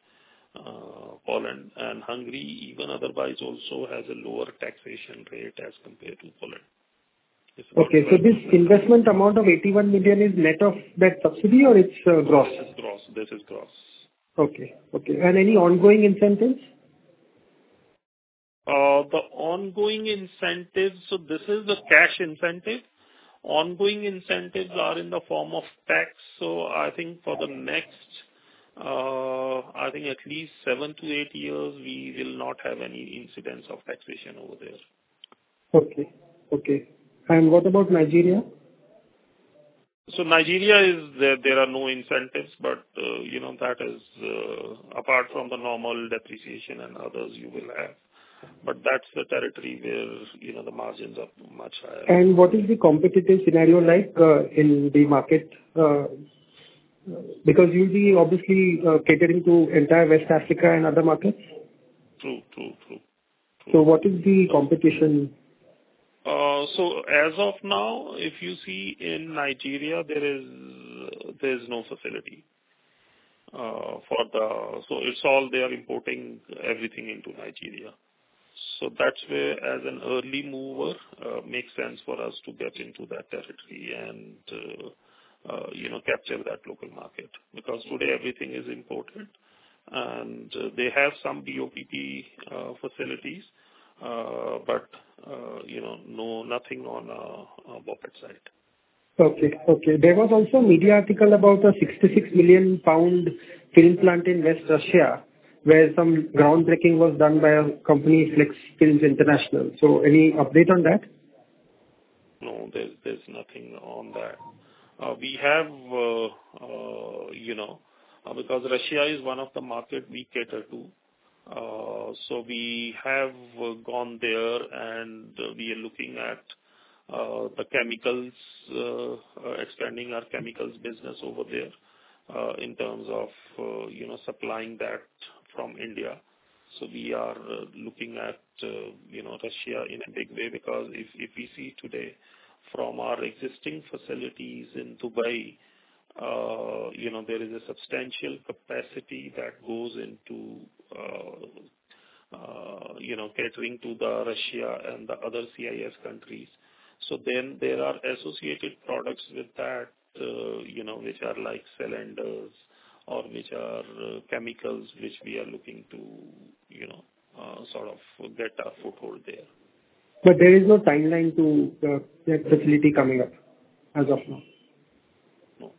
Poland, and Hungary even otherwise also has a lower taxation rate as compared to Poland.
Okay, so this investment amount of 81 million is net of that subsidy or it's gross?
This is gross.
Okay. And any ongoing incentives?
The ongoing incentives, so this is the cash incentive. Ongoing incentives are in the form of tax. So I think for the next, at least 7 to 8 years, we will not have any incidence of taxation over there.
Okay. And what about Nigeria?
So Nigeria is there are no incentives, but that is apart from the normal depreciation and others you will have. But that's the territory where the margins are much higher.
And what is the competitive scenario like in the market? Because you'll be obviously catering to entire West Africa and other markets.
True.
So what is the competition?
So as of now, if you see in Nigeria, there is no facility so it's all they are importing everything into Nigeria. So that's where, as an early mover, makes sense for us to get into that territory and capture that local market, because today everything is imported, and they have some BOPP facilities, but nothing on a BOPET side.
Okay. There was also a media article about a 66 million pound film plant in West Russia, where some groundbreaking was done by a company, Flex Films International. So any update on that?
No, there's nothing on that. We have, because Russia is one of the market we cater to. So we have gone there, and we are looking at the chemicals, expanding our chemicals business over there in terms of, supplying that from India. So we are looking at, Russia in a big way, because if we see today from our existing facilities in Dubai, there is a substantial capacity that goes into, catering to the Russia and the other CIS countries. So then there are associated products with that, which are like cylinders or which are chemicals, which we are looking to, sort of get a foothold there.
But there is no timeline to that facility coming up as of now?
No.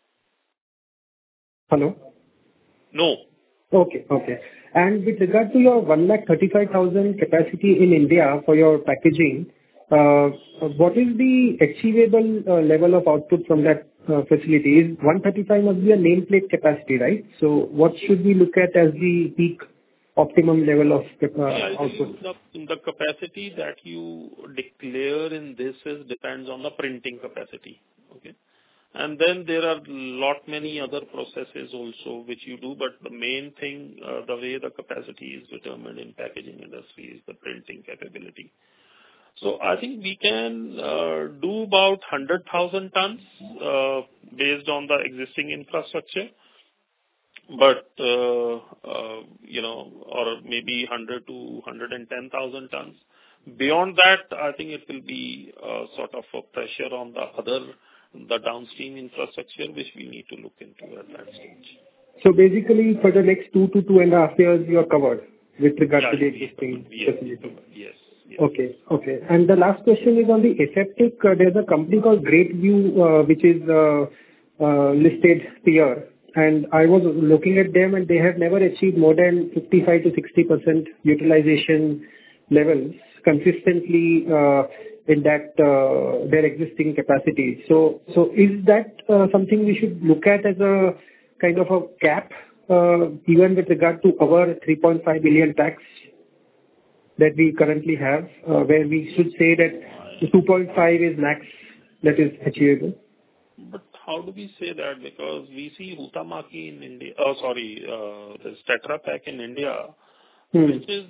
Hello?
No.
Okay. And with regard to your 135,000 capacity in India for your packaging, what is the achievable level of output from that facility? 135 must be a nameplate capacity, right? So what should we look at as the peak optimum level of output?
The capacity that you declare in this depends on the printing capacity. Okay. And then there are many other processes also which you do, but the main thing, the way the capacity is determined in packaging industry is the printing capability. So I think we can do about 100,000 tons based on the existing infrastructure, but or maybe 100 to 110,000 tons. Beyond that, I think it will be sort of a pressure on the downstream infrastructure, which we need to look into at that stage.
So basically, for the next 2 to 2.5 years, you are covered with regard to the existing facility.
Yes.
Okay. And the last question is on the aseptic. There's a company called Great View, which is listed here. And I was looking at them, and they have never achieved more than 55 to 60% utilization levels consistently in that their existing capacity. So is that something we should look at as a kind of a cap, even with regard to our 3.5 billion tax that we currently have, where we should say that 2.5 is max that is achievable?
But how do we say that? Because we see Huhtamaki in India, this Tetra Pak in India, which is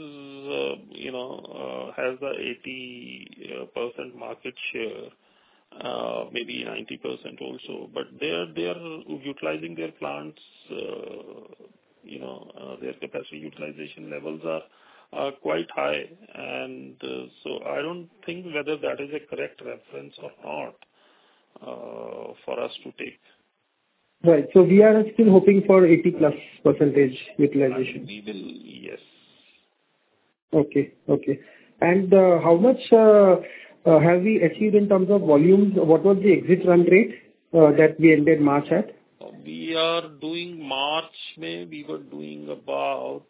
has the 80% market share, maybe 90% also. But they are utilizing their plants, their capacity utilization levels are quite high. And so I don't think whether that is a correct reference or not for us to take.
Right. So we are still hoping for 80+% utilization.
We will, yes.
Okay. And how much have we achieved in terms of volumes? What was the exit run rate that we ended March at?
We are doing March, we were doing about,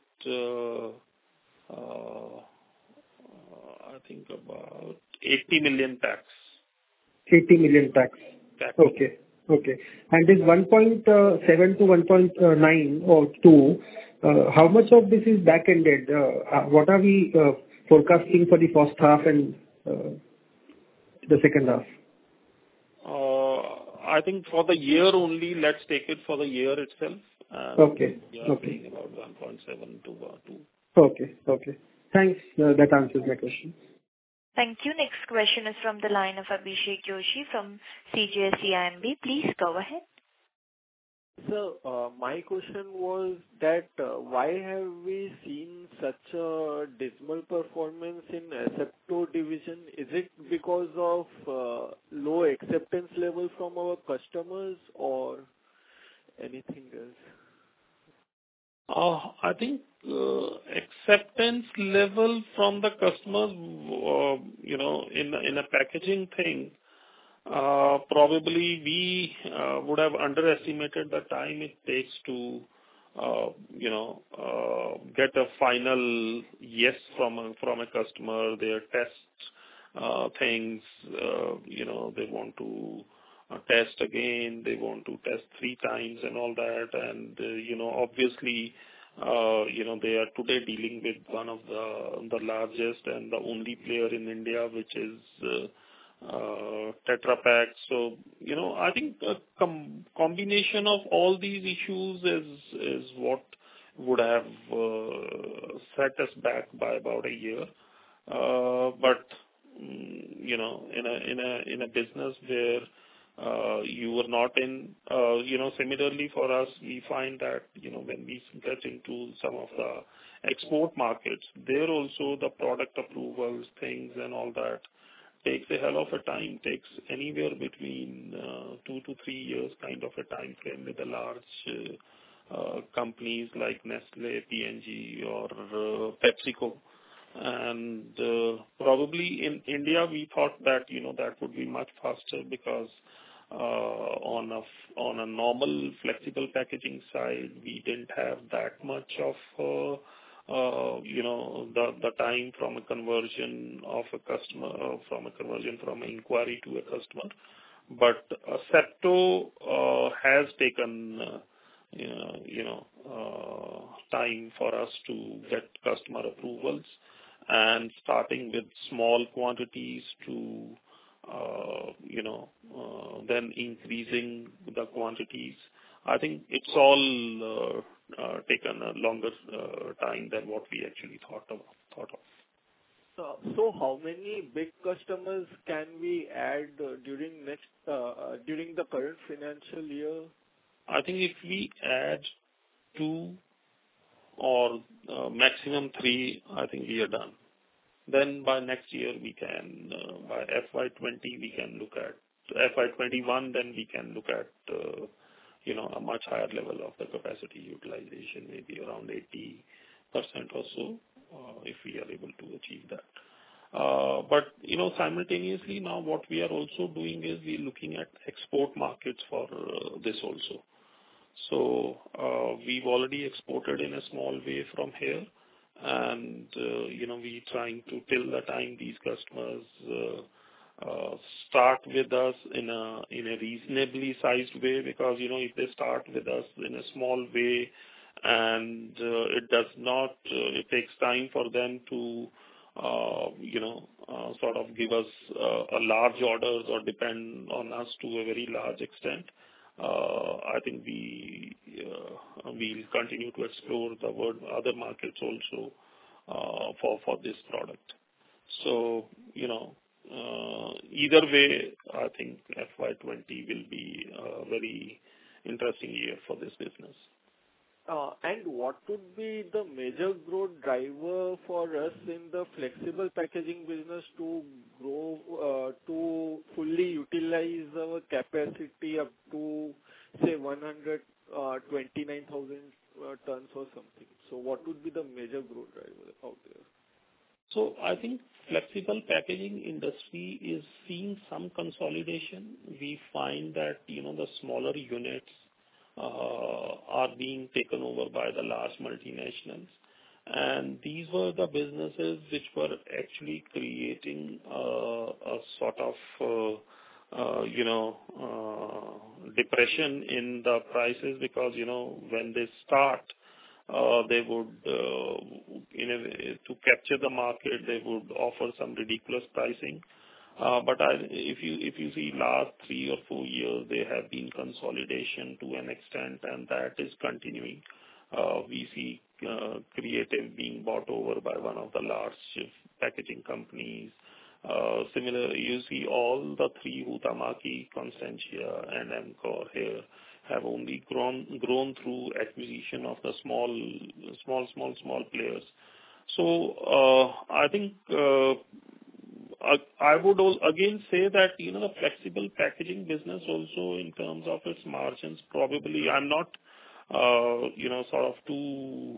I think about 80 million packs.
80 million packs. Okay. And this 1.7 to 1.9 or 2, how much of this is back-ended? What are we forecasting for the first half and the second half?
I think for the year only, let's take it for the year itself.
Okay.
We are saying about 1.7 to 2.
Okay. Thanks. That answers my question.
Thank you. Next question is from the line of Abhishek Joshi from CGS-CIMB. Please go ahead.
Sir, my question was that why have we seen such a dismal performance in Asepto division? Is it because of low acceptance level from our customers or anything else?
I think acceptance level from the customers, in a packaging thing, probably we would have underestimated the time it takes to, get a final yes from a customer. Their test things, they want to test again, they want to test 3 times and all that. And, obviously, they are today dealing with one of the largest and the only player in India, which is Tetra Pak. So, I think a combination of all these issues is what would have set us back by about a year. But, in a business where you were not in, similarly for us, we find that, when we get into some of the export markets, there also the product approvals, things and all that takes a hell of a time, takes anywhere between 2 to 3 years kind of a time frame with the large companies like Nestle, P&G or PepsiCo. And probably in India, we thought that, that would be much faster because on a normal flexible packaging side, we didn't have that much of, the time from a conversion of a customer, from an inquiry to a customer. But Asepto has taken, time for us to get customer approvals, and starting with small quantities to, then increasing the quantities. I think it's all taken a longer time than what we actually thought of.
So how many big customers can we add during the current financial year?
I think if we add 2 or maximum 3, I think we are done. Then by next year we can, by FY20 we can look at FY21. Then we can look at a much higher level of the capacity utilization, maybe around 80% or so, if we are able to achieve that. But simultaneously now what we are also doing is we are looking at export markets for this also. So we've already exported in a small way from here, and we trying to till the time these customers start with us in a reasonably sized way, because if they start with us in a small way and it takes time for them to sort of give us a large orders or depend on us to a very large extent. I think we'll continue to explore the other markets also for this product. So either way, I think FY20 will be a very interesting year for this business.
And what would be the major growth driver for us in the flexible packaging business to grow, to fully utilize our capacity up to, say, 129,000 tons or something? So what would be the major growth driver out there?
So I think flexible packaging industry is seeing some consolidation. We find that, the smaller units are being taken over by the large multinationals. And these were the businesses which were actually creating a sort of, depression in the prices because, when they start, they would, to capture the market, they would offer some ridiculous pricing. But if you see last 3 or 4 years, there have been consolidation to an extent, and that is continuing. We see Creative being bought over by one of the large packaging companies. Similarly, you see all the 3 Huhtamaki, Constantia, and Emcor here have only grown through acquisition of the small players. So I think I would again say that the flexible packaging business also in terms of its margins probably I'm not sort of too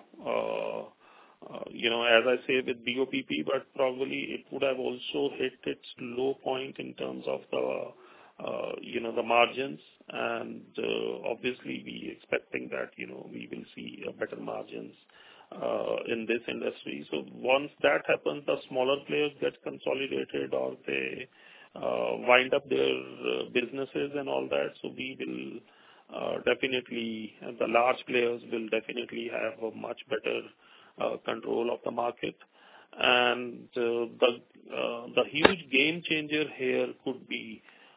as I say with BOPP, but probably it would have also hit its low point in terms of the margins, and obviously we expecting that we will see better margins in this industry. So once that happens, the smaller players get consolidated or they wind up their businesses and all that. So we will definitely, the large players will definitely have a much better control of the market. And the huge game changer here could be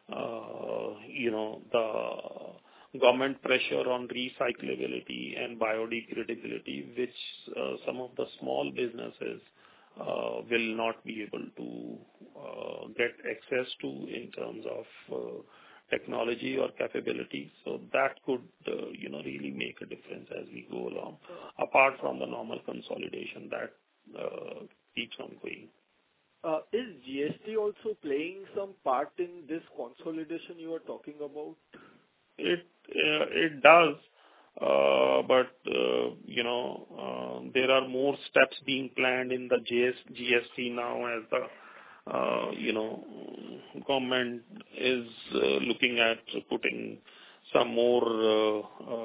the government pressure on recyclability and biodegradability, which some of the small businesses will not be able to get access to in terms of technology or capability. So that could, really make a difference as we go along, apart from the normal consolidation that keeps on going.
Is GST also playing some part in this consolidation you are talking about?
It does, but there are more steps being planned in the GST now as the government is looking at putting some more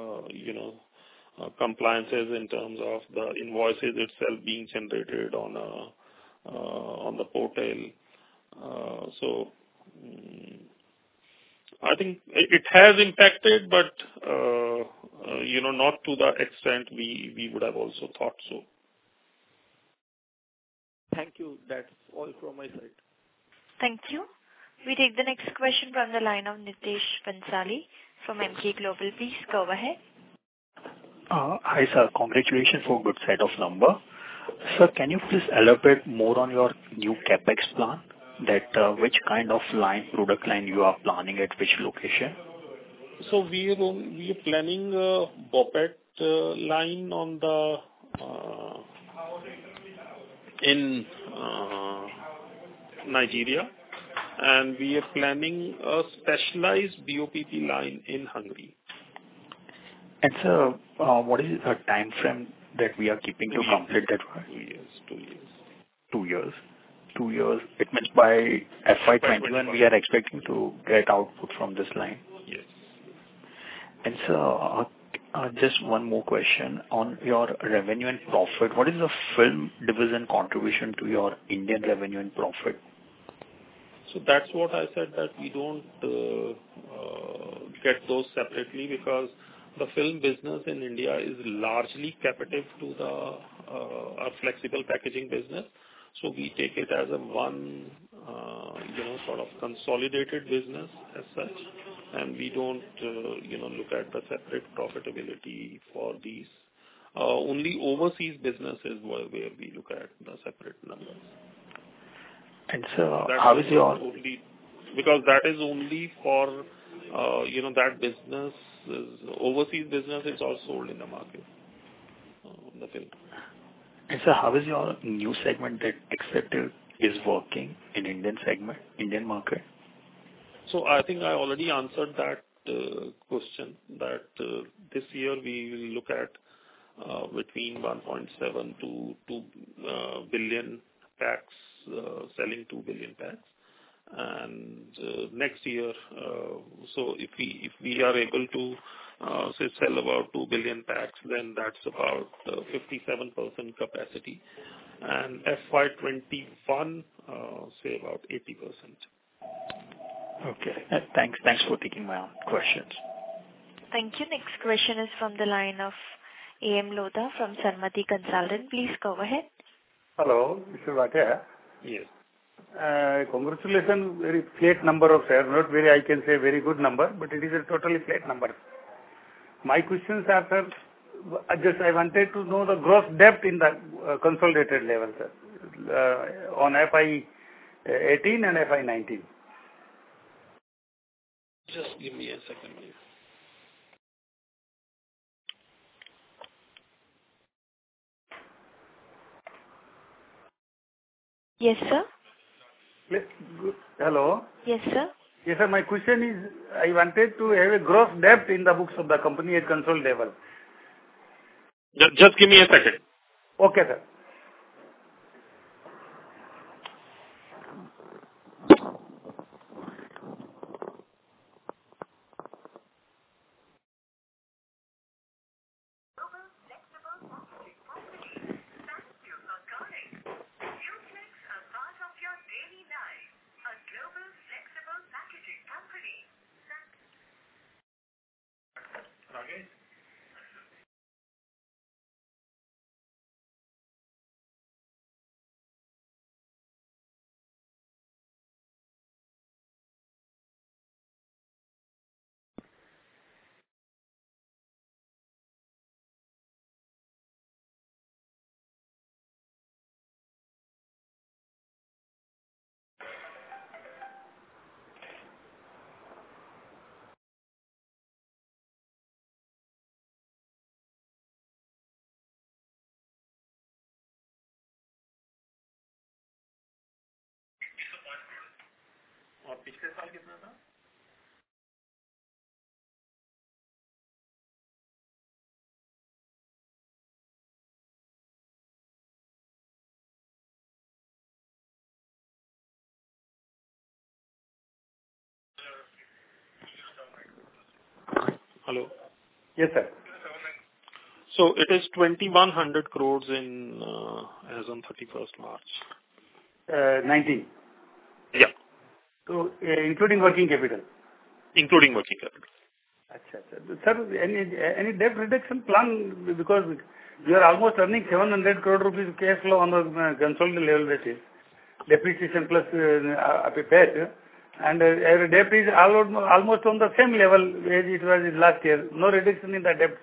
compliances in terms of the invoices itself being generated on the portal. So I think it has impacted, but not to the extent we would have also thought so.
Thank you. That's all from my side.
Thank you. We take the next question from the line of Nitesh Bhansali from Emkay Global. Please go ahead.
Hi, sir. Congratulations for good set of number. Sir, can you please elaborate more on your new CapEx plan? That which kind of product line you are planning at which location?
So we are planning a BOPET line on the in Nigeria, and we are planning a specialized BOPP line in Hungary.
And sir, what is the time frame that we are keeping to complete that one?
2 years. 2 years.
2 years. 2 years. It means by FY21 we are expecting to get output from this line.
Yes.
And sir, just one more question on your revenue and profit. What is the film division contribution to your Indian revenue and profit?
So that's what I said, that we don't get those separately because the film business in India is largely captive to our flexible packaging business. So we take it as a one, sort of consolidated business as such, and we don't, look at the separate profitability for these. Only overseas businesses where we look at the separate numbers.
And so how is your...
Because that is only for, that business, overseas business is all sold in the market, the film.
And so how is your new segment that Acceptive is working in Indian market?
So I think I already answered that question, that this year we will look at between 1.7 to 2 billion packs, selling 2 billion packs. And next year, so if we are able to sell about 2 billion packs, then that's about 57% capacity. And FY21, say about 80%.
Okay. Thanks for taking my questions.
Thank you. Next question is from the line of A.M. Lodha from Sarmati Consultant. Please go ahead.
Hello, Mr. Bhatia.
Yes.
Congratulations, very flat number of shares, not very, I can say very good number, but it is a totally flat number. My questions are, sir, I wanted to know the gross debt in the consolidated level, sir, on FY18 and FY19.
Just give me a second, please.
Yes, sir.
Hello.
Yes, sir.
Yes, sir. My question is, I wanted to have a gross debt in the books of the company at consolidated level.
Just give me a second.
Okay, sir.
और पिछले साल कितना था? Hello.
Yes, sir.
So it is 2,100 crores in as on 31st March.
19.
Yeah.
So including working capital.
Including working capital.
Achha. Sir, any debt reduction plan, because you are almost earning 700 crore rupees cash flow on the consolidated level basis, depreciation plus PAT, and our debt is almost on the same level as it was last year. No reduction in the debt.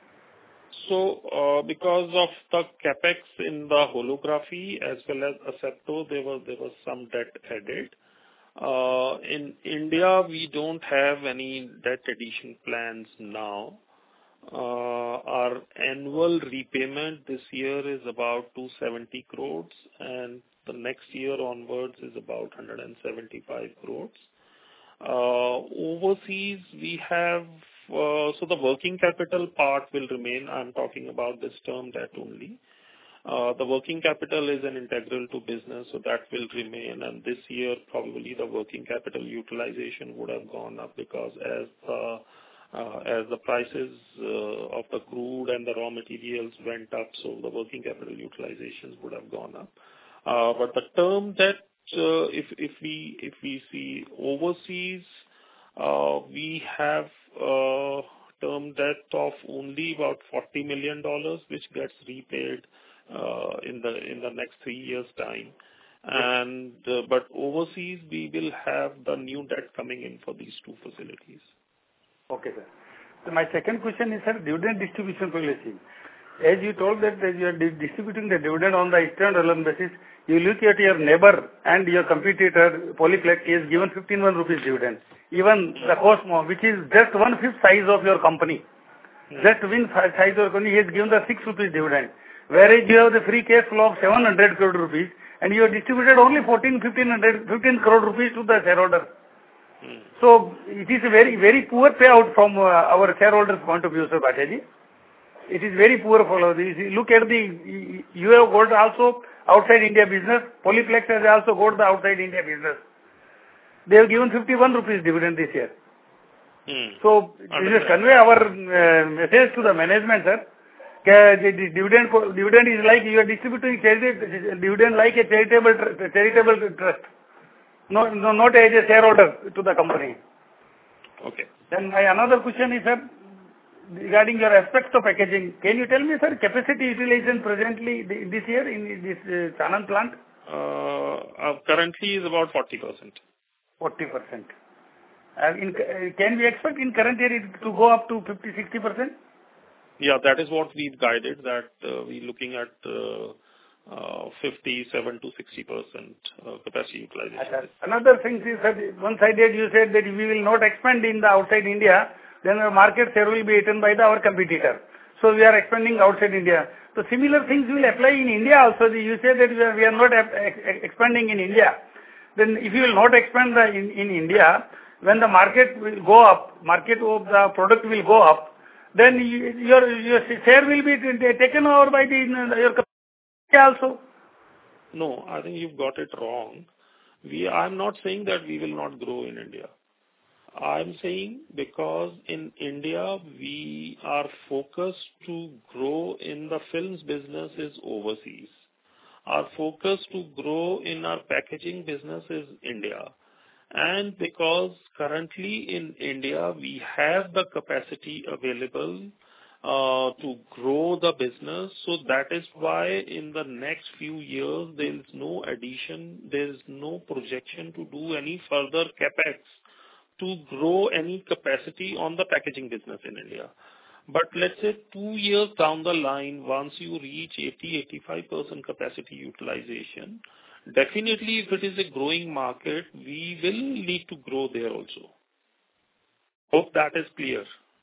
So, because of the capex in the holography as well as Asepto, there was some debt added. In India, we don't have any debt addition plans now. Our annual repayment this year is about 270 crores, and the next year onwards is about 175 crores. Overseas, we have, so the working capital part will remain. I'm talking about this term debt only. The working capital is an integral to business, so that will remain. And this year, probably the working capital utilization would have gone up because as the prices of the crude and the raw materials went up, so the working capital utilizations would have gone up. But the term debt, if we see overseas, we have term debt of only about $40 million, which gets repaid in the next 3 years' time. And but overseas, we will have the new debt coming in for these two facilities.
Okay, sir. So my second question is, sir, dividend distribution policy. as you told that you are distributing the dividend on the standalone basis, you look at your neighbor and your competitor, Polyplex, is given 15 rupees dividend. Even the Cosmo, which is just 1/5 size of your company, just one size of your company, he has given the 6 rupees dividend. Whereas you have the free cash flow of 700 crore rupees and you have distributed only 15 crore rupees to the shareholder. So it is a very, very poor payout from our shareholders' point of view, Sir Bhatia. It is very poor for this. Look at you have got also outside India business. Polyplex has also got the outside India business. They have given 51 rupees dividend this year. So we just convey our message to the management, sir. The dividend is like you are distributing dividend like a charitable trust. No, not as a shareholder to the company.
Okay.
Then my another question is, sir, regarding your aspects of packaging. Can you tell me, sir, capacity utilization presently this year in this Sanand plant?
Currently is about 40%.
40%. Can we expect in current year it to go up to 50-60%?
Yeah, that is what we've guided, that we're looking at 57 to 60% capacity utilization.
Another thing is that one side you said that we will not expand in the outside India, then the market share will be eaten by our competitor. So we are expanding outside India. So similar things will apply in India also. You say that we are not expanding in India. Then if you will not expand in India, when the market will go up, market of the product will go up, then your share will be taken over by your company also.
No, I think you've got it wrong. I'm not saying that we will not grow in India. I'm saying because in India we are focused to grow in the films business is overseas. Our focus to grow in our packaging business is India. And because currently in India we have the capacity available to grow the business, so that is why in the next few years there is no addition, there is no projection to do any further capex to grow any capacity on the packaging business in India. But let's say 2 years down the line, once you reach 80-85% capacity utilization, definitely if it is a growing market, we will need to grow there also. Hope that is clear.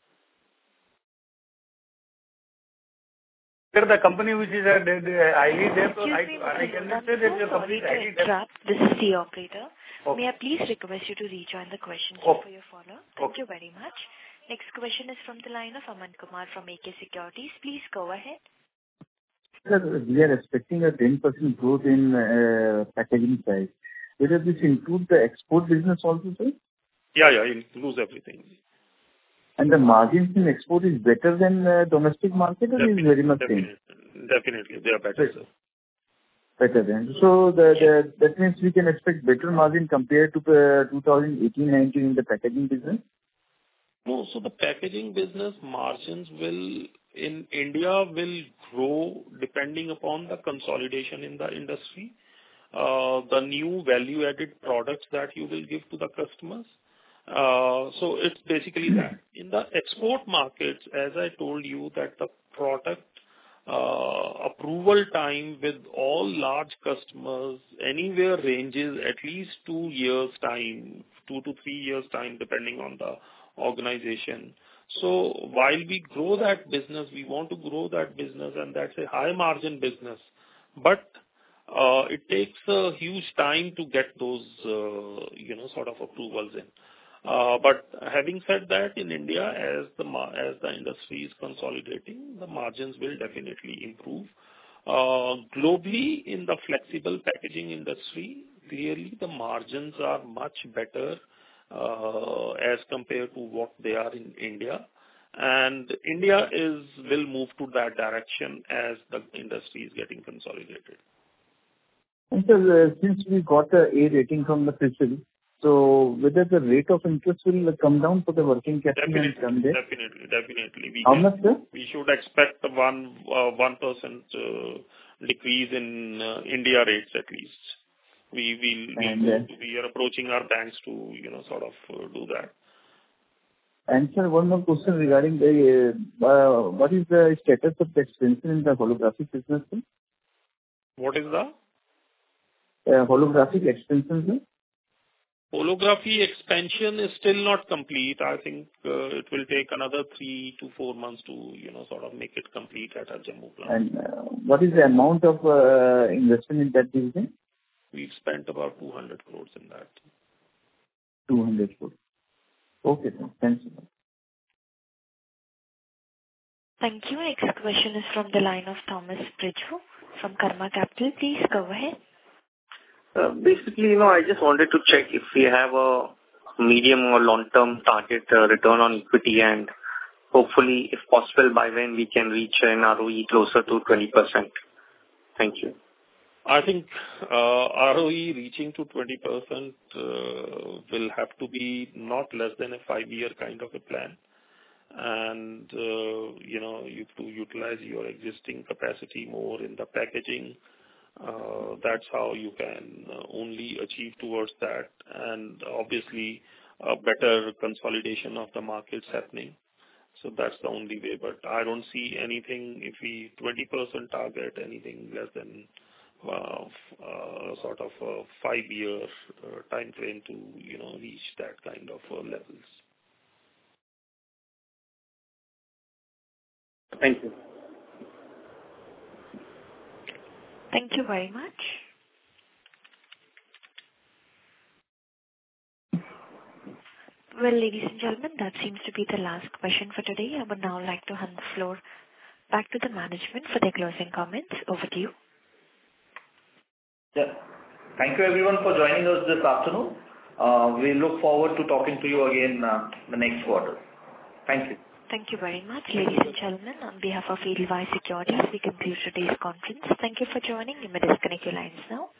The company which is highly debt, I can say that your company is highly debt.
This is the operator. Okay. May I please request you to rejoin the question queue for your follow-up? Thank you very much. Next question is from the line of Aman Kumar from AK Securities. Please go ahead.
Sir, we are expecting a 10% growth in packaging side. Will this include the export business also, sir?
Yeah, it includes everything.
And the margins in export is better than domestic market, or is very much same?
Definitely, they are better, sir.
Better than. So that means we can expect better margin compared to 2018-19 in the packaging business?
No, so the packaging business margins in India will grow depending upon the consolidation in the industry, the new value-added products that you will give to the customers. So it's basically that. In the export markets, as I told you, that the product approval time with all large customers anywhere ranges at least 2 years time, 2 to 3 years time, depending on the organization. So while we grow that business, we want to grow that business, and that's a high margin business. But it takes a huge time to get those, sort of approvals in. But having said that, in India, as the industry is consolidating, the margins will definitely improve. Globally, in the flexible packaging industry, clearly the margins are much better as compared to what they are in India. And India will move to that direction as the industry is getting consolidated.
And so, since we got a A rating from the CRISIL, so whether the rate of interest will come down for the working capital and come there?
Definitely.
How much, sir?
We should expect 1% decrease in India rates at least. We are approaching our banks to, sort of do that.
And sir, one more question regarding the what is the status of the expansion in the holographic business, sir?
What is the?
Holographic expansion, sir?
Holography expansion is still not complete. I think it will take another 3 to 4 months to, sort of make it complete at our Jammu plant.
And what is the amount of investment in that division?
We've spent about 200 crores in that.
200 crores. Okay, sir. Thanks.
Thank you. Next question is from the line of Thomas Bridgew from Karma Capital. Please go ahead.
Basically, I just wanted to check if we have a medium or long-term target return on equity, and hopefully, if possible, by when we can reach an ROE closer to 20%. Thank you.
I think ROE reaching to 20% will have to be not less than a 5-year kind of a plan. And, you have to utilize your existing capacity more in the packaging. That's how you can only achieve towards that. And obviously, a better consolidation of the markets happening. So that's the only way. But I don't see anything, if we 20% target, anything less than sort of a 5-year time frame to, reach that kind of levels.
Thank you.
Thank you very much. Well, ladies and gentlemen, that seems to be the last question for today. I would now like to hand the floor back to the management for their closing comments. Over to you.
Yeah. Thank you everyone for joining us this afternoon. We look forward to talking to you again the next quarter. Thank you.
Thank you very much, ladies and gentlemen. On behalf of Edelweiss Securities, we conclude today's conference. Thank you for joining. You may disconnect your lines now.